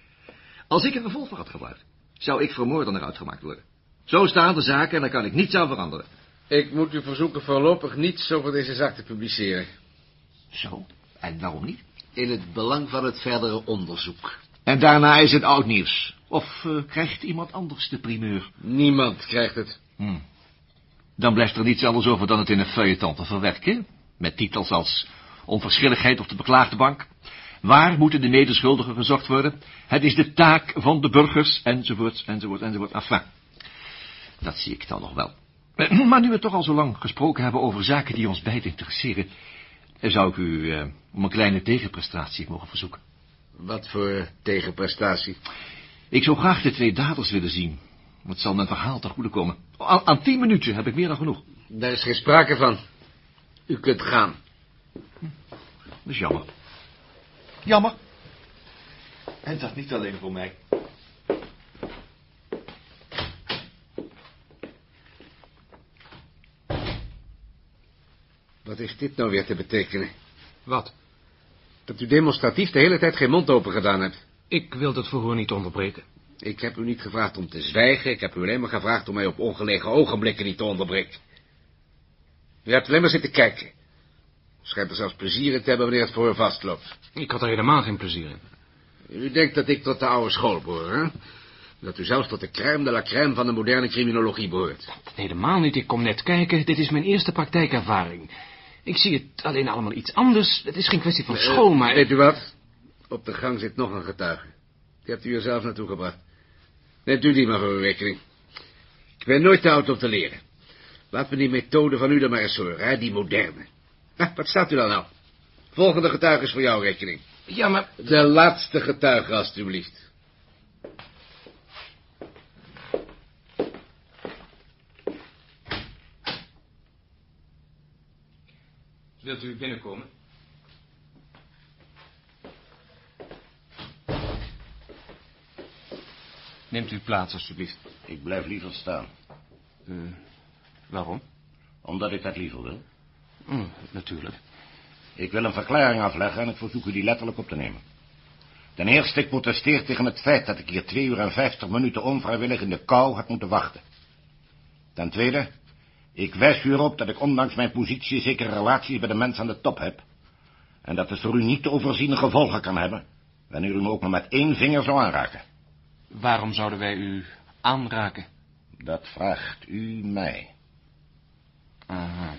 Als ik een revolver had gebruikt, zou ik vermoordener uitgemaakt worden. Zo staan de zaken en daar kan ik niets aan veranderen. Ik moet u verzoeken voorlopig niets over deze zaak te publiceren. Zo, en waarom niet? In het belang van het verdere onderzoek. En daarna is het oud nieuws. Of uh, krijgt iemand anders de primeur? Niemand krijgt het. Hmm. Dan blijft er niets anders over dan het in een feuilleton te verwerken. Met titels als onverschilligheid op de beklaagde bank. Waar moeten de medeschuldigen gezocht worden? Het is de taak van de burgers, enzovoort, enzovoort, enzovoort. Enfin, dat zie ik dan nog wel. Maar nu we toch al zo lang gesproken hebben over zaken die ons beiden interesseren... zou ik u uh, om een kleine tegenprestatie mogen verzoeken. Wat voor tegenprestatie? Ik zou graag de twee daders willen zien. Het zal mijn verhaal ten goede komen. Aan, aan tien minuten heb ik meer dan genoeg. Daar is geen sprake van. U kunt gaan. Dat is jammer. Jammer. En dat niet alleen voor mij. Wat heeft dit nou weer te betekenen? Wat? Dat u demonstratief de hele tijd geen mond open gedaan hebt. Ik wil het verhoor niet onderbreken. Ik heb u niet gevraagd om te zwijgen. Ik heb u alleen maar gevraagd om mij op ongelegen ogenblikken niet te onderbreken. U hebt alleen maar zitten kijken. U schijnt er zelfs plezier in te hebben wanneer het verhoor vastloopt. Ik had er helemaal geen plezier in. U denkt dat ik tot de oude school behoor, hè? Dat u zelfs tot de crème de la crème van de moderne criminologie behoort. Helemaal niet, ik kom net kijken. Dit is mijn eerste praktijkervaring. Ik zie het alleen allemaal iets anders. Het is geen kwestie van school, maar... Uh, weet u wat? Op de gang zit nog een getuige. Die hebt u er zelf naartoe gebracht. Neemt u die maar voor uw rekening. Ik ben nooit te oud om te leren. Laat me die methode van u dan maar eens horen, hè? Die moderne. Ah, wat staat u dan nou? Volgende getuige is voor jouw rekening. Ja, maar... De laatste getuige, alstublieft. Wilt u binnenkomen? Neemt u plaats, alstublieft. Ik blijf liever staan. Uh, waarom? Omdat ik dat liever wil. Mm, natuurlijk. Ik wil een verklaring afleggen en ik verzoek u die letterlijk op te nemen. Ten eerste, ik protesteer tegen het feit dat ik hier twee uur en vijftig minuten onvrijwillig in de kou had moeten wachten. Ten tweede, ik wijs u erop dat ik ondanks mijn positie zekere relaties bij de mensen aan de top heb. En dat het voor u niet te overziene gevolgen kan hebben, wanneer u me ook maar met één vinger zou aanraken. Waarom zouden wij u aanraken? Dat vraagt u mij. Aha.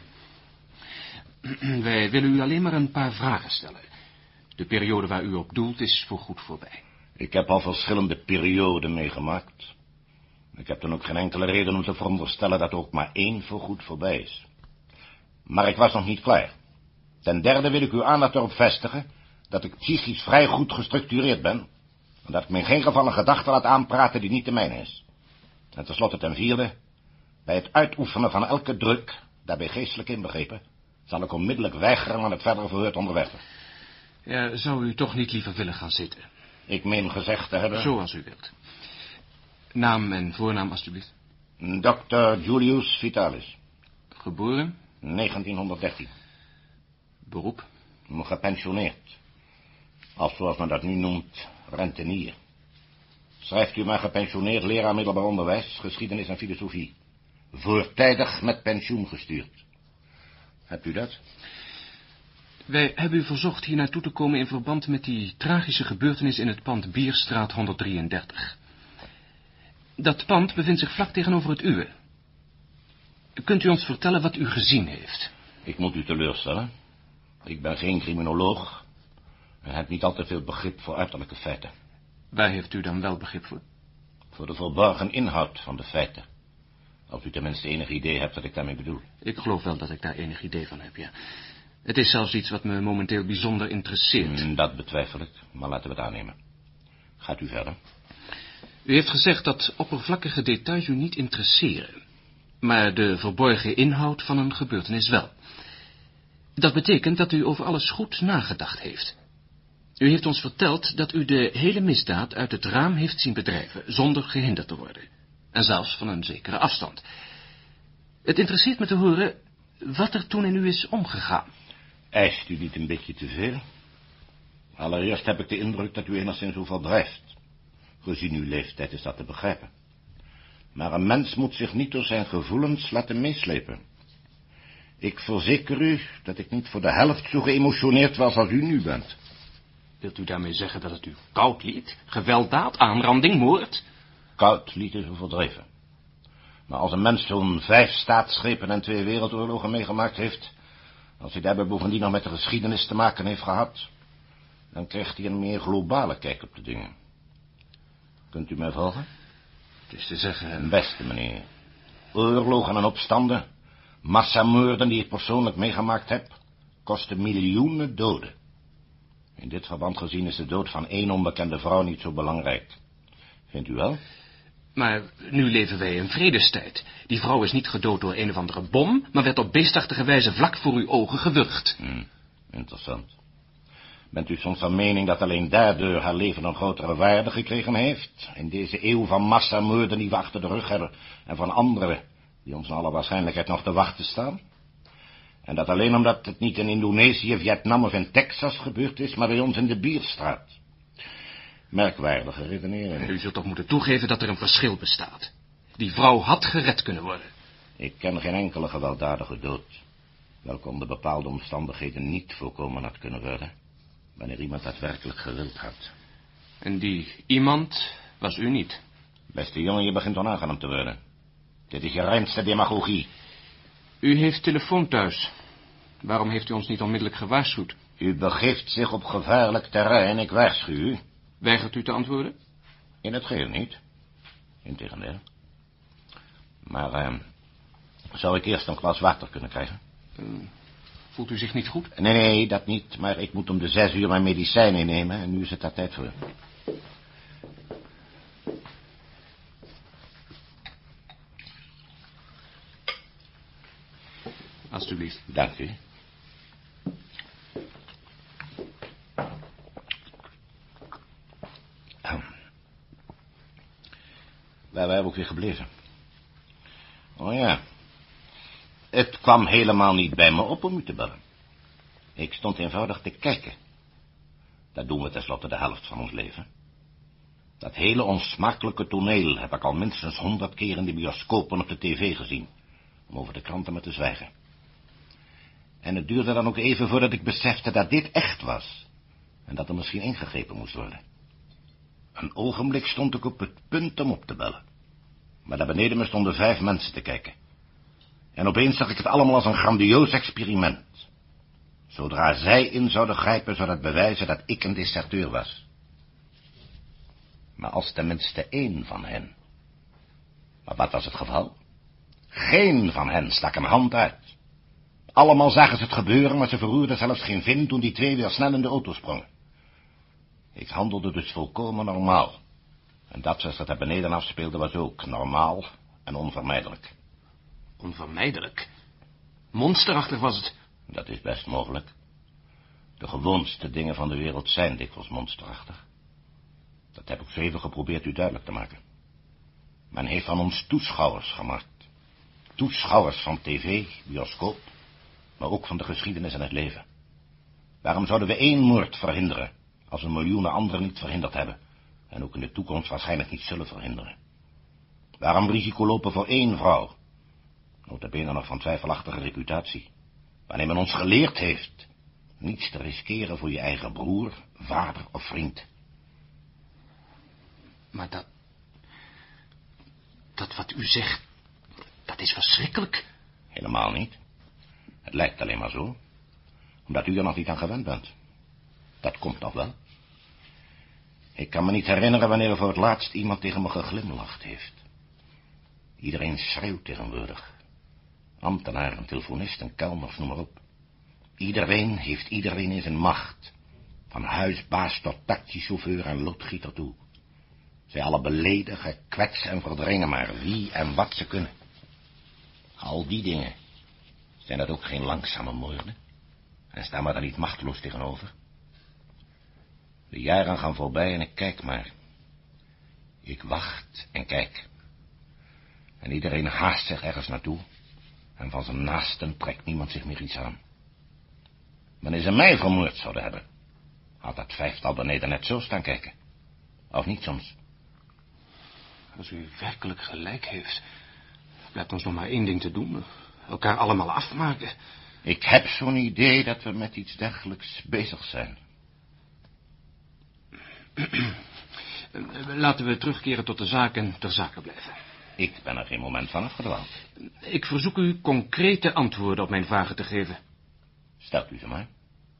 Wij willen u alleen maar een paar vragen stellen. De periode waar u op doelt is voorgoed voorbij. Ik heb al verschillende perioden meegemaakt. Ik heb dan ook geen enkele reden om te veronderstellen dat er ook maar één voorgoed voorbij is. Maar ik was nog niet klaar. Ten derde wil ik uw aandacht erop vestigen dat ik psychisch vrij goed gestructureerd ben en dat ik me in geen geval een gedachte laat aanpraten die niet de mijne is. En tenslotte ten vierde, bij het uitoefenen van elke druk, daarbij geestelijk inbegrepen, zal ik onmiddellijk weigeren aan het verdere verhoor te onderwerpen. Ja, zou u toch niet liever willen gaan zitten? Ik meen gezegd te hebben... Zoals u wilt. Naam en voornaam, alstublieft. dokter Julius Vitalis. Geboren? negentienhonderddertien. Beroep? Gepensioneerd. Als, zoals men dat nu noemt, rentenier. Schrijft u maar gepensioneerd leraar middelbaar onderwijs, geschiedenis en filosofie. Voortijdig met pensioen gestuurd. Hebt u dat? Wij hebben u verzocht hier naartoe te komen in verband met die tragische gebeurtenis in het pand Bierstraat honderddrieëndertig. Dat pand bevindt zich vlak tegenover het uwe. Kunt u ons vertellen wat u gezien heeft? Ik moet u teleurstellen. Ik ben geen criminoloog en heb niet al te veel begrip voor uiterlijke feiten. Waar heeft u dan wel begrip voor? Voor de verborgen inhoud van de feiten. Als u tenminste enig idee hebt wat ik daarmee bedoel. Ik geloof wel dat ik daar enig idee van heb, ja. Het is zelfs iets wat me momenteel bijzonder interesseert. Hmm, dat betwijfel ik, maar laten we het aannemen. Gaat u verder. U heeft gezegd dat oppervlakkige details u niet interesseren, maar de verborgen inhoud van een gebeurtenis wel. Dat betekent dat u over alles goed nagedacht heeft. U heeft ons verteld dat u de hele misdaad uit het raam heeft zien bedrijven, zonder gehinderd te worden. En zelfs van een zekere afstand. Het interesseert me te horen wat er toen in u is omgegaan. Eist u niet een beetje te veel? Allereerst heb ik de indruk dat u enigszins overdrijft. Gezien uw leeftijd is dat te begrijpen. Maar een mens moet zich niet door zijn gevoelens laten meeslepen. Ik verzeker u dat ik niet voor de helft zo geëmotioneerd was als u nu bent. Wilt u daarmee zeggen dat het u koud liet? Gewelddaad, aanranding, moord? Koud liet is overdreven. Maar als een mens zo'n vijf staatsgrepen en twee wereldoorlogen meegemaakt heeft, als hij daarbij bovendien nog met de geschiedenis te maken heeft gehad, dan krijgt hij een meer globale kijk op de dingen. Kunt u mij volgen? Het is te zeggen... Beste meneer, oorlogen en opstanden, massamoorden die ik persoonlijk meegemaakt heb, kosten miljoenen doden. In dit verband gezien is de dood van één onbekende vrouw niet zo belangrijk. Vindt u wel? Maar nu leven wij in vredestijd. Die vrouw is niet gedood door een of andere bom, maar werd op beestachtige wijze vlak voor uw ogen gewurgd. Hmm, interessant. Bent u soms van mening dat alleen daardoor haar leven een grotere waarde gekregen heeft, in deze eeuw van massamoorden die we achter de rug hebben, en van anderen die ons in alle waarschijnlijkheid nog te wachten staan? En dat alleen omdat het niet in Indonesië, Vietnam of in Texas gebeurd is, maar bij ons in de Bierstraat. Merkwaardige redenering. U zult toch moeten toegeven dat er een verschil bestaat. Die vrouw had gered kunnen worden. Ik ken geen enkele gewelddadige dood, welke onder bepaalde omstandigheden niet voorkomen had kunnen worden, wanneer iemand daadwerkelijk gewild had. En die iemand was u niet? Beste jongen, je begint onaangenaam te worden. Dit is je reinste demagogie. U heeft telefoon thuis. Waarom heeft u ons niet onmiddellijk gewaarschuwd? U begeeft zich op gevaarlijk terrein, ik waarschuw u. Weigert u te antwoorden? In het geheel niet. Integendeel. Maar, eh, zou ik eerst een glas water kunnen krijgen? Uh, voelt u zich niet goed? Nee, nee, dat niet. Maar ik moet om de zes uur mijn medicijnen innemen en nu is het daar tijd voor. Alsjeblieft. Dank u. Waar waren we ook weer gebleven? Oh ja. Het kwam helemaal niet bij me op om u te bellen. Ik stond eenvoudig te kijken. Dat doen we tenslotte de helft van ons leven. Dat hele onsmakelijke toneel heb ik al minstens honderd keer in de bioscoop en op de tv gezien. Om over de kranten maar te zwijgen. En het duurde dan ook even voordat ik besefte dat dit echt was. En dat er misschien ingegrepen moest worden. Een ogenblik stond ik op het punt om op te bellen. Maar daar beneden me stonden vijf mensen te kijken. En opeens zag ik het allemaal als een grandioos experiment. Zodra zij in zouden grijpen, zou dat bewijzen dat ik een deserteur was. Maar als tenminste één van hen. Maar wat was het geval? Geen van hen stak een hand uit. Allemaal zagen ze het gebeuren, maar ze verroerden zelfs geen vin toen die twee weer snel in de auto sprongen. Ik handelde dus volkomen normaal. En dat zoals dat daar beneden afspeelde was ook normaal en onvermijdelijk. Onvermijdelijk? Monsterachtig was het. Dat is best mogelijk. De gewoonste dingen van de wereld zijn dikwijls monsterachtig. Dat heb ik zo even geprobeerd u duidelijk te maken. Men heeft van ons toeschouwers gemaakt. Toeschouwers van tv, bioscoop, maar ook van de geschiedenis en het leven. Waarom zouden we één moord verhinderen, als we miljoenen anderen niet verhinderd hebben en ook in de toekomst waarschijnlijk niet zullen verhinderen. Waarom risico lopen voor één vrouw? Nota bene nog van twijfelachtige reputatie. Wanneer men ons geleerd heeft niets te riskeren voor je eigen broer, vader of vriend. Maar dat... Dat wat u zegt, dat is verschrikkelijk. Helemaal niet. Het lijkt alleen maar zo. Omdat u er nog niet aan gewend bent. Dat komt nog wel. Ik kan me niet herinneren wanneer er voor het laatst iemand tegen me geglimlacht heeft. Iedereen schreeuwt tegenwoordig. Ambtenaren, telefonisten, kelners, noem maar op. Iedereen heeft iedereen in zijn macht. Van huisbaas tot taxichauffeur en loodgieter toe. Zij alle beledigen, kwetsen en verdringen maar wie en wat ze kunnen. Al die dingen. Zijn dat ook geen langzame moorden? En staan we daar niet machteloos tegenover? De jaren gaan voorbij en ik kijk maar. Ik wacht en kijk. En iedereen haast zich ergens naartoe. En van zijn naasten trekt niemand zich meer iets aan. Wanneer ze mij vermoord zouden hebben, had dat vijftal beneden net zo staan kijken. Of niet soms? Als u werkelijk gelijk heeft, blijft ons nog maar één ding te doen. Elkaar allemaal afmaken. Ik heb zo'n idee dat we met iets dergelijks bezig zijn. Laten we terugkeren tot de zaak en ter zake blijven. Ik ben er geen moment van afgedwaald. Ik verzoek u concrete antwoorden op mijn vragen te geven. Stelt u ze maar.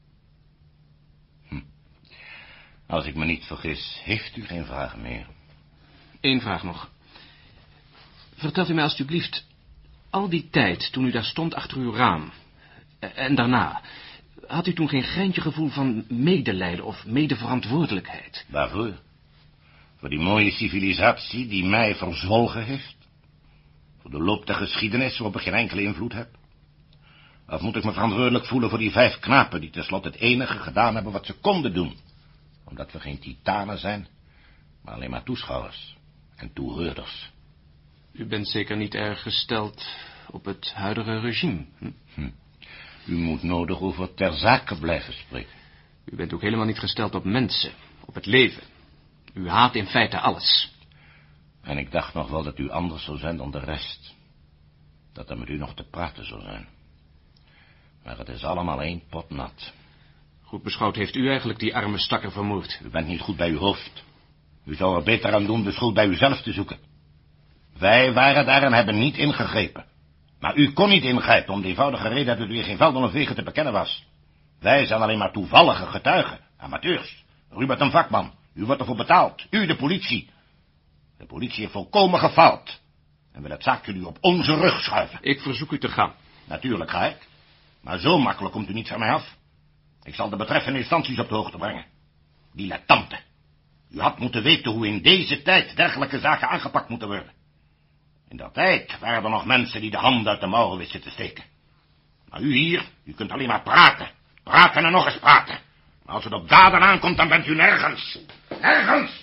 Hm. Als ik me niet vergis, heeft u geen vragen meer. Eén vraag nog. Vertelt u mij alstublieft, al die tijd toen u daar stond achter uw raam, en daarna, had u toen geen greintje gevoel van medelijden of medeverantwoordelijkheid? Waarvoor? Voor die mooie civilisatie die mij verzwolgen heeft? Voor de loop der geschiedenis waarop ik geen enkele invloed heb? Of moet ik me verantwoordelijk voelen voor die vijf knapen die tenslotte het enige gedaan hebben wat ze konden doen? Omdat we geen titanen zijn, maar alleen maar toeschouwers en toehoorders. U bent zeker niet erg gesteld op het huidige regime. Hm? Hm. U moet nodig over ter zake blijven spreken. U bent ook helemaal niet gesteld op mensen, op het leven. U haat in feite alles. En ik dacht nog wel dat u anders zou zijn dan de rest. Dat er met u nog te praten zou zijn. Maar het is allemaal één pot nat. Goed beschouwd heeft u eigenlijk die arme stakker vermoord. U bent niet goed bij uw hoofd. U zou er beter aan doen de schuld bij uzelf te zoeken. Wij waren daar en hebben niet ingegrepen. Maar u kon niet ingrijpen om de eenvoudige reden dat het u geen velden of wegen te bekennen was. Wij zijn alleen maar toevallige getuigen, amateurs. U bent een vakman. U wordt ervoor betaald. U, de politie. De politie heeft volkomen gefaald. En wil het zaakje nu op onze rug schuiven. Ik verzoek u te gaan. Natuurlijk ga ik. Maar zo makkelijk komt u niet van mij af. Ik zal de betreffende instanties op de hoogte brengen. Dilettanten. U had moeten weten hoe in deze tijd dergelijke zaken aangepakt moeten worden. In dat tijd waren er nog mensen die de handen uit de mouwen wisten te steken. Maar u hier, u kunt alleen maar praten. Praten en nog eens praten. Maar als het op daden aankomt, dan bent u nergens. Nergens!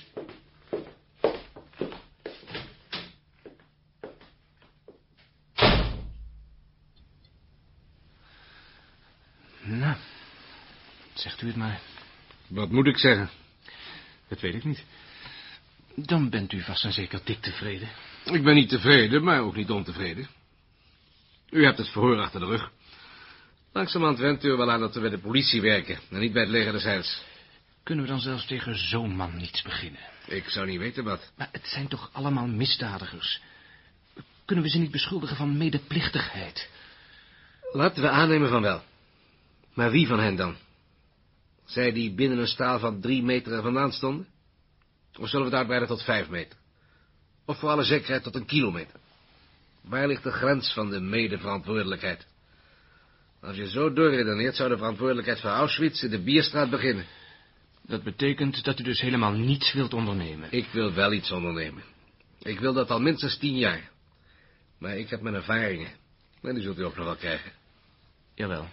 Nou, zegt u het maar. Wat moet ik zeggen? Dat weet ik niet. Dan bent u vast en zeker dik tevreden. Ik ben niet tevreden, maar ook niet ontevreden. U hebt het verhoor achter de rug. Langzamerhand went u er wel aan dat we bij de politie werken en niet bij het leger des Heils. Kunnen we dan zelfs tegen zo'n man niets beginnen? Ik zou niet weten wat. Maar het zijn toch allemaal misdadigers? Kunnen we ze niet beschuldigen van medeplichtigheid? Laten we aannemen van wel. Maar wie van hen dan? Zij die binnen een straal van drie meter er vandaan stonden? Of zullen we het uitbreiden tot vijf meter? Of voor alle zekerheid tot een kilometer? Waar ligt de grens van de medeverantwoordelijkheid? Als je zo doorredeneert, zou de verantwoordelijkheid voor Auschwitz in de Bierstraat beginnen. Dat betekent dat u dus helemaal niets wilt ondernemen. Ik wil wel iets ondernemen. Ik wil dat al minstens tien jaar. Maar ik heb mijn ervaringen. En die zult u ook nog wel krijgen. Jawel.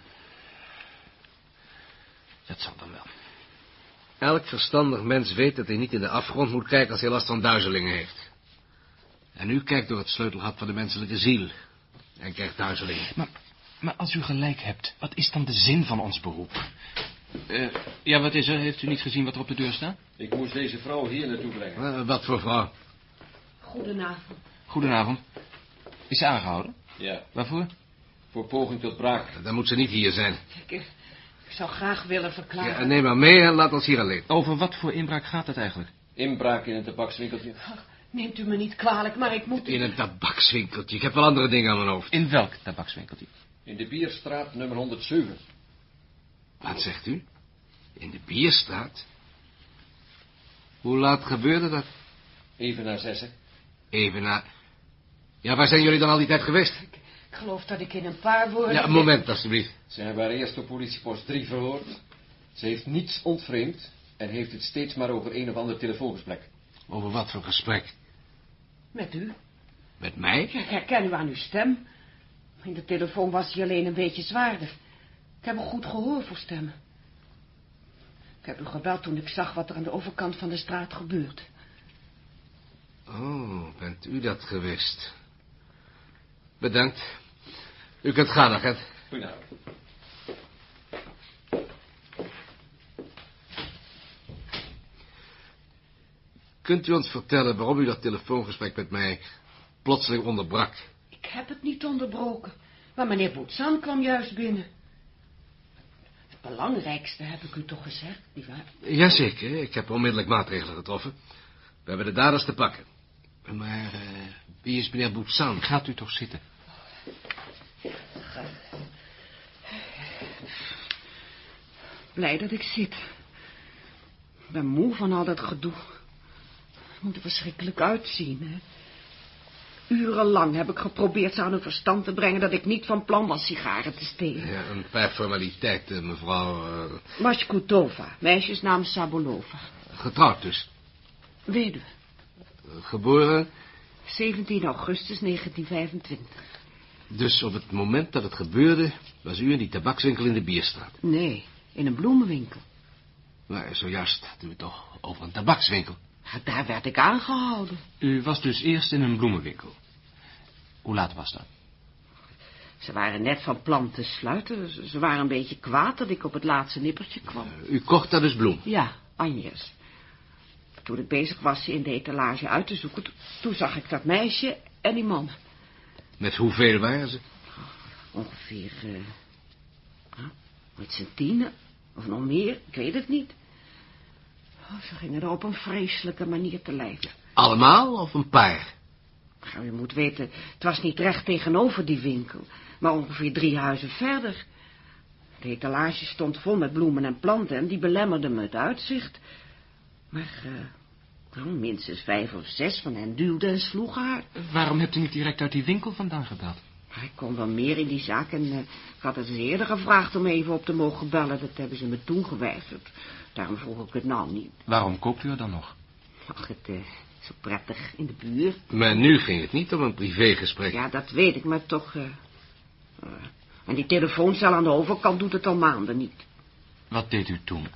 Dat zal dan wel. Elk verstandig mens weet dat hij niet in de afgrond moet kijken als hij last van duizelingen heeft. En u kijkt door het sleutelgat van de menselijke ziel. En krijgt duizelingen. Maar, maar als u gelijk hebt, wat is dan de zin van ons beroep? Uh, ja, wat is er? Heeft u niet gezien wat er op de deur staat? Ik moest deze vrouw hier naartoe brengen. Uh, wat voor vrouw? Goedenavond. Goedenavond. Is ze aangehouden? Ja. Waarvoor? Voor poging tot braak. Dan moet ze niet hier zijn. Ik, ik zou graag willen verklaren. Ja, neem maar mee en laat ons hier alleen. Over wat voor inbraak gaat het eigenlijk? Inbraak in een tabakswinkeltje. Ach, neemt u me niet kwalijk, maar ik moet... In een tabakswinkeltje. Ik heb wel andere dingen aan mijn hoofd. In welk tabakswinkeltje? In de Bierstraat nummer honderdzeven. Wat zegt u? In de Bierstraat? Hoe laat gebeurde dat? Even na zessen. Even na... Ja, waar zijn jullie dan al die tijd geweest? Ik, ik geloof dat ik in een paar woorden... Ja, een moment, alstublieft. Ze hebben haar eerst op politiepost drie verhoord. Ze heeft niets ontvreemd en heeft het steeds maar over een of ander telefoongesprek. Over wat voor gesprek? Met u? Met mij? Ja, ik herken u aan uw stem. In de telefoon was hij alleen een beetje zwaarder. Ik heb een goed gehoor voor stemmen. Ik heb u gebeld toen ik zag wat er aan de overkant van de straat gebeurt. Oh, bent u dat geweest? Bedankt. U kunt gaan, agent. Goedenavond. Kunt u ons vertellen waarom u dat telefoongesprek met mij plotseling onderbrak? Ik heb het niet onderbroken, maar meneer Boetsan kwam juist binnen. Het belangrijkste heb ik u toch gezegd, nietwaar? Jazeker, ik heb onmiddellijk maatregelen getroffen. We hebben de daders te pakken. Maar uh, wie is meneer Boetsan? Gaat u toch zitten. Blij dat ik zit. Ik ben moe van al dat gedoe. Het moet er verschrikkelijk uitzien, hè. Urenlang heb ik geprobeerd ze aan hun verstand te brengen dat ik niet van plan was sigaren te stelen. Ja, een paar formaliteiten, mevrouw... Uh... Mashkutova, meisjesnaam Sabolova. Getrouwd dus? Weduwe. Uh, geboren? zeventien augustus negentien vijfentwintig. Dus op het moment dat het gebeurde, was u in die tabakswinkel in de Bierstraat? Nee, in een bloemenwinkel. Maar zojuist hadden we het toch over een tabakswinkel? Ja, daar werd ik aangehouden. U was dus eerst in een bloemenwinkel. Hoe laat was dat? Ze waren net van plan te sluiten. Ze, ze waren een beetje kwaad dat ik op het laatste nippertje kwam. Uh, u kocht daar dus bloem? Ja, Agnes. Toen ik bezig was ze in de etalage uit te zoeken, toen zag ik dat meisje en die man. Met hoeveel waren ze? Ongeveer, uh, met z'n tienen, of nog meer, ik weet het niet. Oh, ze gingen er op een vreselijke manier te lijf. Allemaal of een paar? Nou, je moet weten, het was niet recht tegenover die winkel, maar ongeveer drie huizen verder. De etalage stond vol met bloemen en planten en die belemmerden me het uitzicht. Maar, uh, nou, minstens vijf of zes van hen duwden en sloegen haar. Waarom hebt u niet direct uit die winkel vandaan gebeld? Ik kon wel meer in die zaak en uh, ik had het ze eerder gevraagd om even op te mogen bellen. Dat hebben ze me toen geweigerd. Daarom vroeg ik het nou niet. Waarom koopt u er dan nog? Ach, het uh, is zo prettig in de buurt. Maar nu ging het niet om een privégesprek. Ja, dat weet ik, maar toch... Uh, uh, en die telefooncel aan de overkant doet het al maanden niet. Wat deed u toen?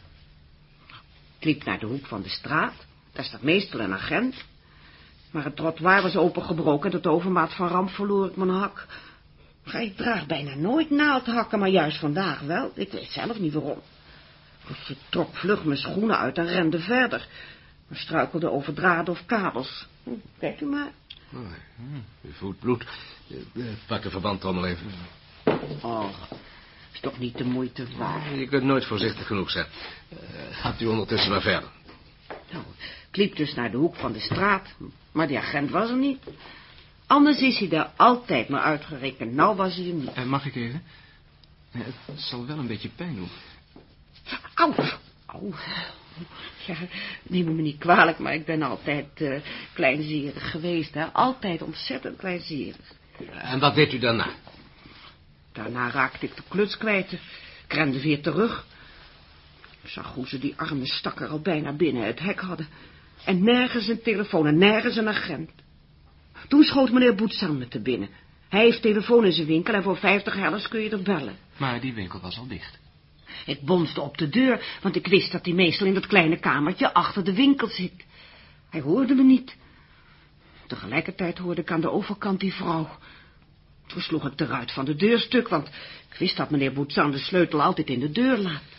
Ik liep naar de hoek van de straat. Daar staat meestal een agent. Maar het trottoir was opengebroken. Tot overmaat van ramp verloor ik mijn hak. Ik draag bijna nooit naaldhakken, maar juist vandaag wel. Ik weet zelf niet waarom. Dus ik trok vlug mijn schoenen uit en rende verder. We struikelden over draden of kabels. Hm, kijk u maar. Oh, u voelt bloed. Pak de verbandtrommel even. Oh, is toch niet de moeite waard. Je kunt nooit voorzichtig genoeg zijn. Uh, gaat u ondertussen maar verder. Nou, ik liep dus naar de hoek van de straat, maar die agent was er niet. Anders is hij daar altijd maar uitgerekend. Nou was hij er niet. Uh, mag ik even? Uh, het zal wel een beetje pijn doen. Auw, auw. Ja, neem me niet kwalijk, maar ik ben altijd uh, kleinzerig geweest, hè. Altijd ontzettend kleinzerig. En wat deed u daarna? Daarna raakte ik de kluts kwijt. Ik rende weer terug. Ik zag hoe ze die arme stakker al bijna binnen het hek hadden. En nergens een telefoon en nergens een agent. Toen schoot meneer Boetsan me te binnen. Hij heeft telefoon in zijn winkel en voor vijftig hellers kun je er bellen. Maar die winkel was al dicht. Ik bonsde op de deur, want ik wist dat hij meestal in dat kleine kamertje achter de winkel zit. Hij hoorde me niet. Tegelijkertijd hoorde ik aan de overkant die vrouw. Toen sloeg ik de ruit van de deur stuk, want ik wist dat meneer Boetsan de sleutel altijd in de deur laat.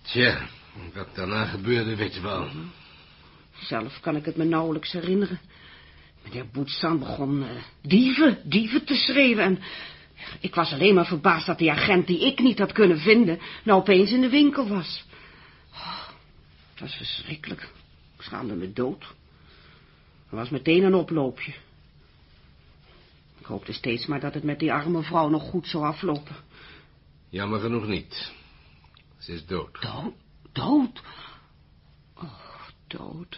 Tja, wat daarna gebeurde, weet je wel. Zelf kan ik het me nauwelijks herinneren. Meneer Boetsan begon uh, dieven, dieven te schreeuwen. En ik was alleen maar verbaasd dat die agent die ik niet had kunnen vinden nou opeens in de winkel was. Oh, het was verschrikkelijk. Ik schaamde me dood. Er was meteen een oploopje. Ik hoopte steeds maar dat het met die arme vrouw nog goed zou aflopen. Jammer genoeg niet. Ze is dood. Dood? Dood? Oh, dood.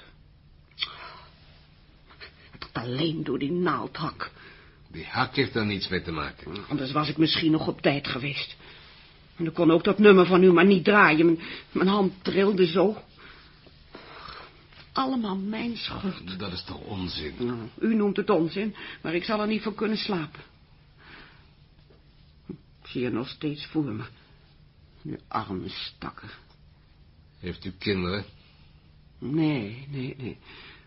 Het alleen door die naaldhak. Die hak heeft er niets mee te maken. Anders was ik misschien nog op tijd geweest. En ik kon ook dat nummer van u maar niet draaien. Mijn, mijn hand trilde zo. Allemaal mijn schuld. Dat is toch onzin? Nou, u noemt het onzin, maar ik zal er niet voor kunnen slapen. Ik zie je nog steeds voor me. Nu arme stakker. Heeft u kinderen? Nee, nee, nee.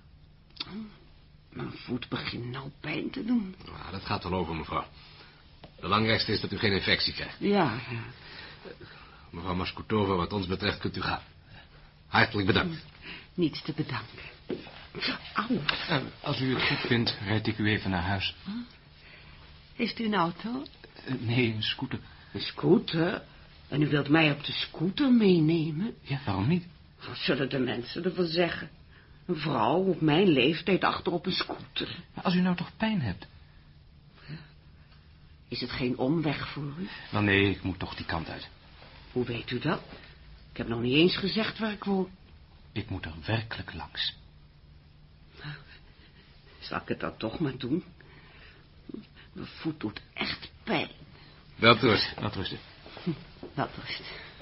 Mijn voet begint nou pijn te doen. Nou, dat gaat wel over, mevrouw. Het belangrijkste is dat u geen infectie krijgt. Ja, ja. Mevrouw Maskutova, wat ons betreft kunt u gaan. Hartelijk bedankt. Niets te bedanken. Auw. Uh, als u het goed vindt, rijd ik u even naar huis. Huh? Heeft u een auto? Uh, nee, een scooter. Een scooter? En u wilt mij op de scooter meenemen? Ja, waarom niet? Wat zullen de mensen ervan zeggen? Een vrouw op mijn leeftijd achter op een scooter. Maar als u nou toch pijn hebt? Is het geen omweg voor u? Wel nee, ik moet toch die kant uit. Hoe weet u dat? Ik heb nog niet eens gezegd waar ik woon. Ik moet er werkelijk langs. Nou, zal ik het dan toch maar doen? Mijn voet doet echt pijn. Welterust. Welterusten. Welterust.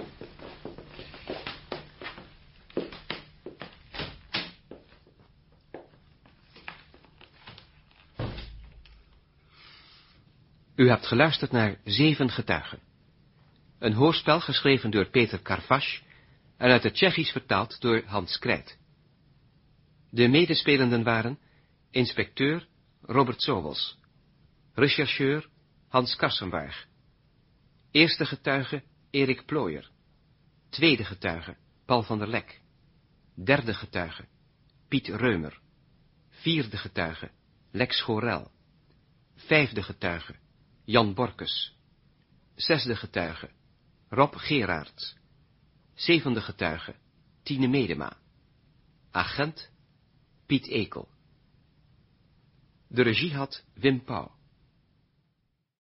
U hebt geluisterd naar Zeven Getuigen. Een hoorspel geschreven door Peter Karvaš en uit het Tsjechisch vertaald door Hans Krijt. De medespelenden waren inspecteur Robert Sobels, rechercheur Hans Karsenbarg, eerste getuige Erik Plooier, tweede getuige Paul van der Lek, derde getuige Piet Reumer, vierde getuige Lex Gorel, vijfde getuige Jan Borkes, zesde getuige Rob Gerards, zevende getuige Tine Medema, agent Piet Ekel. De regie had Wim Pauw.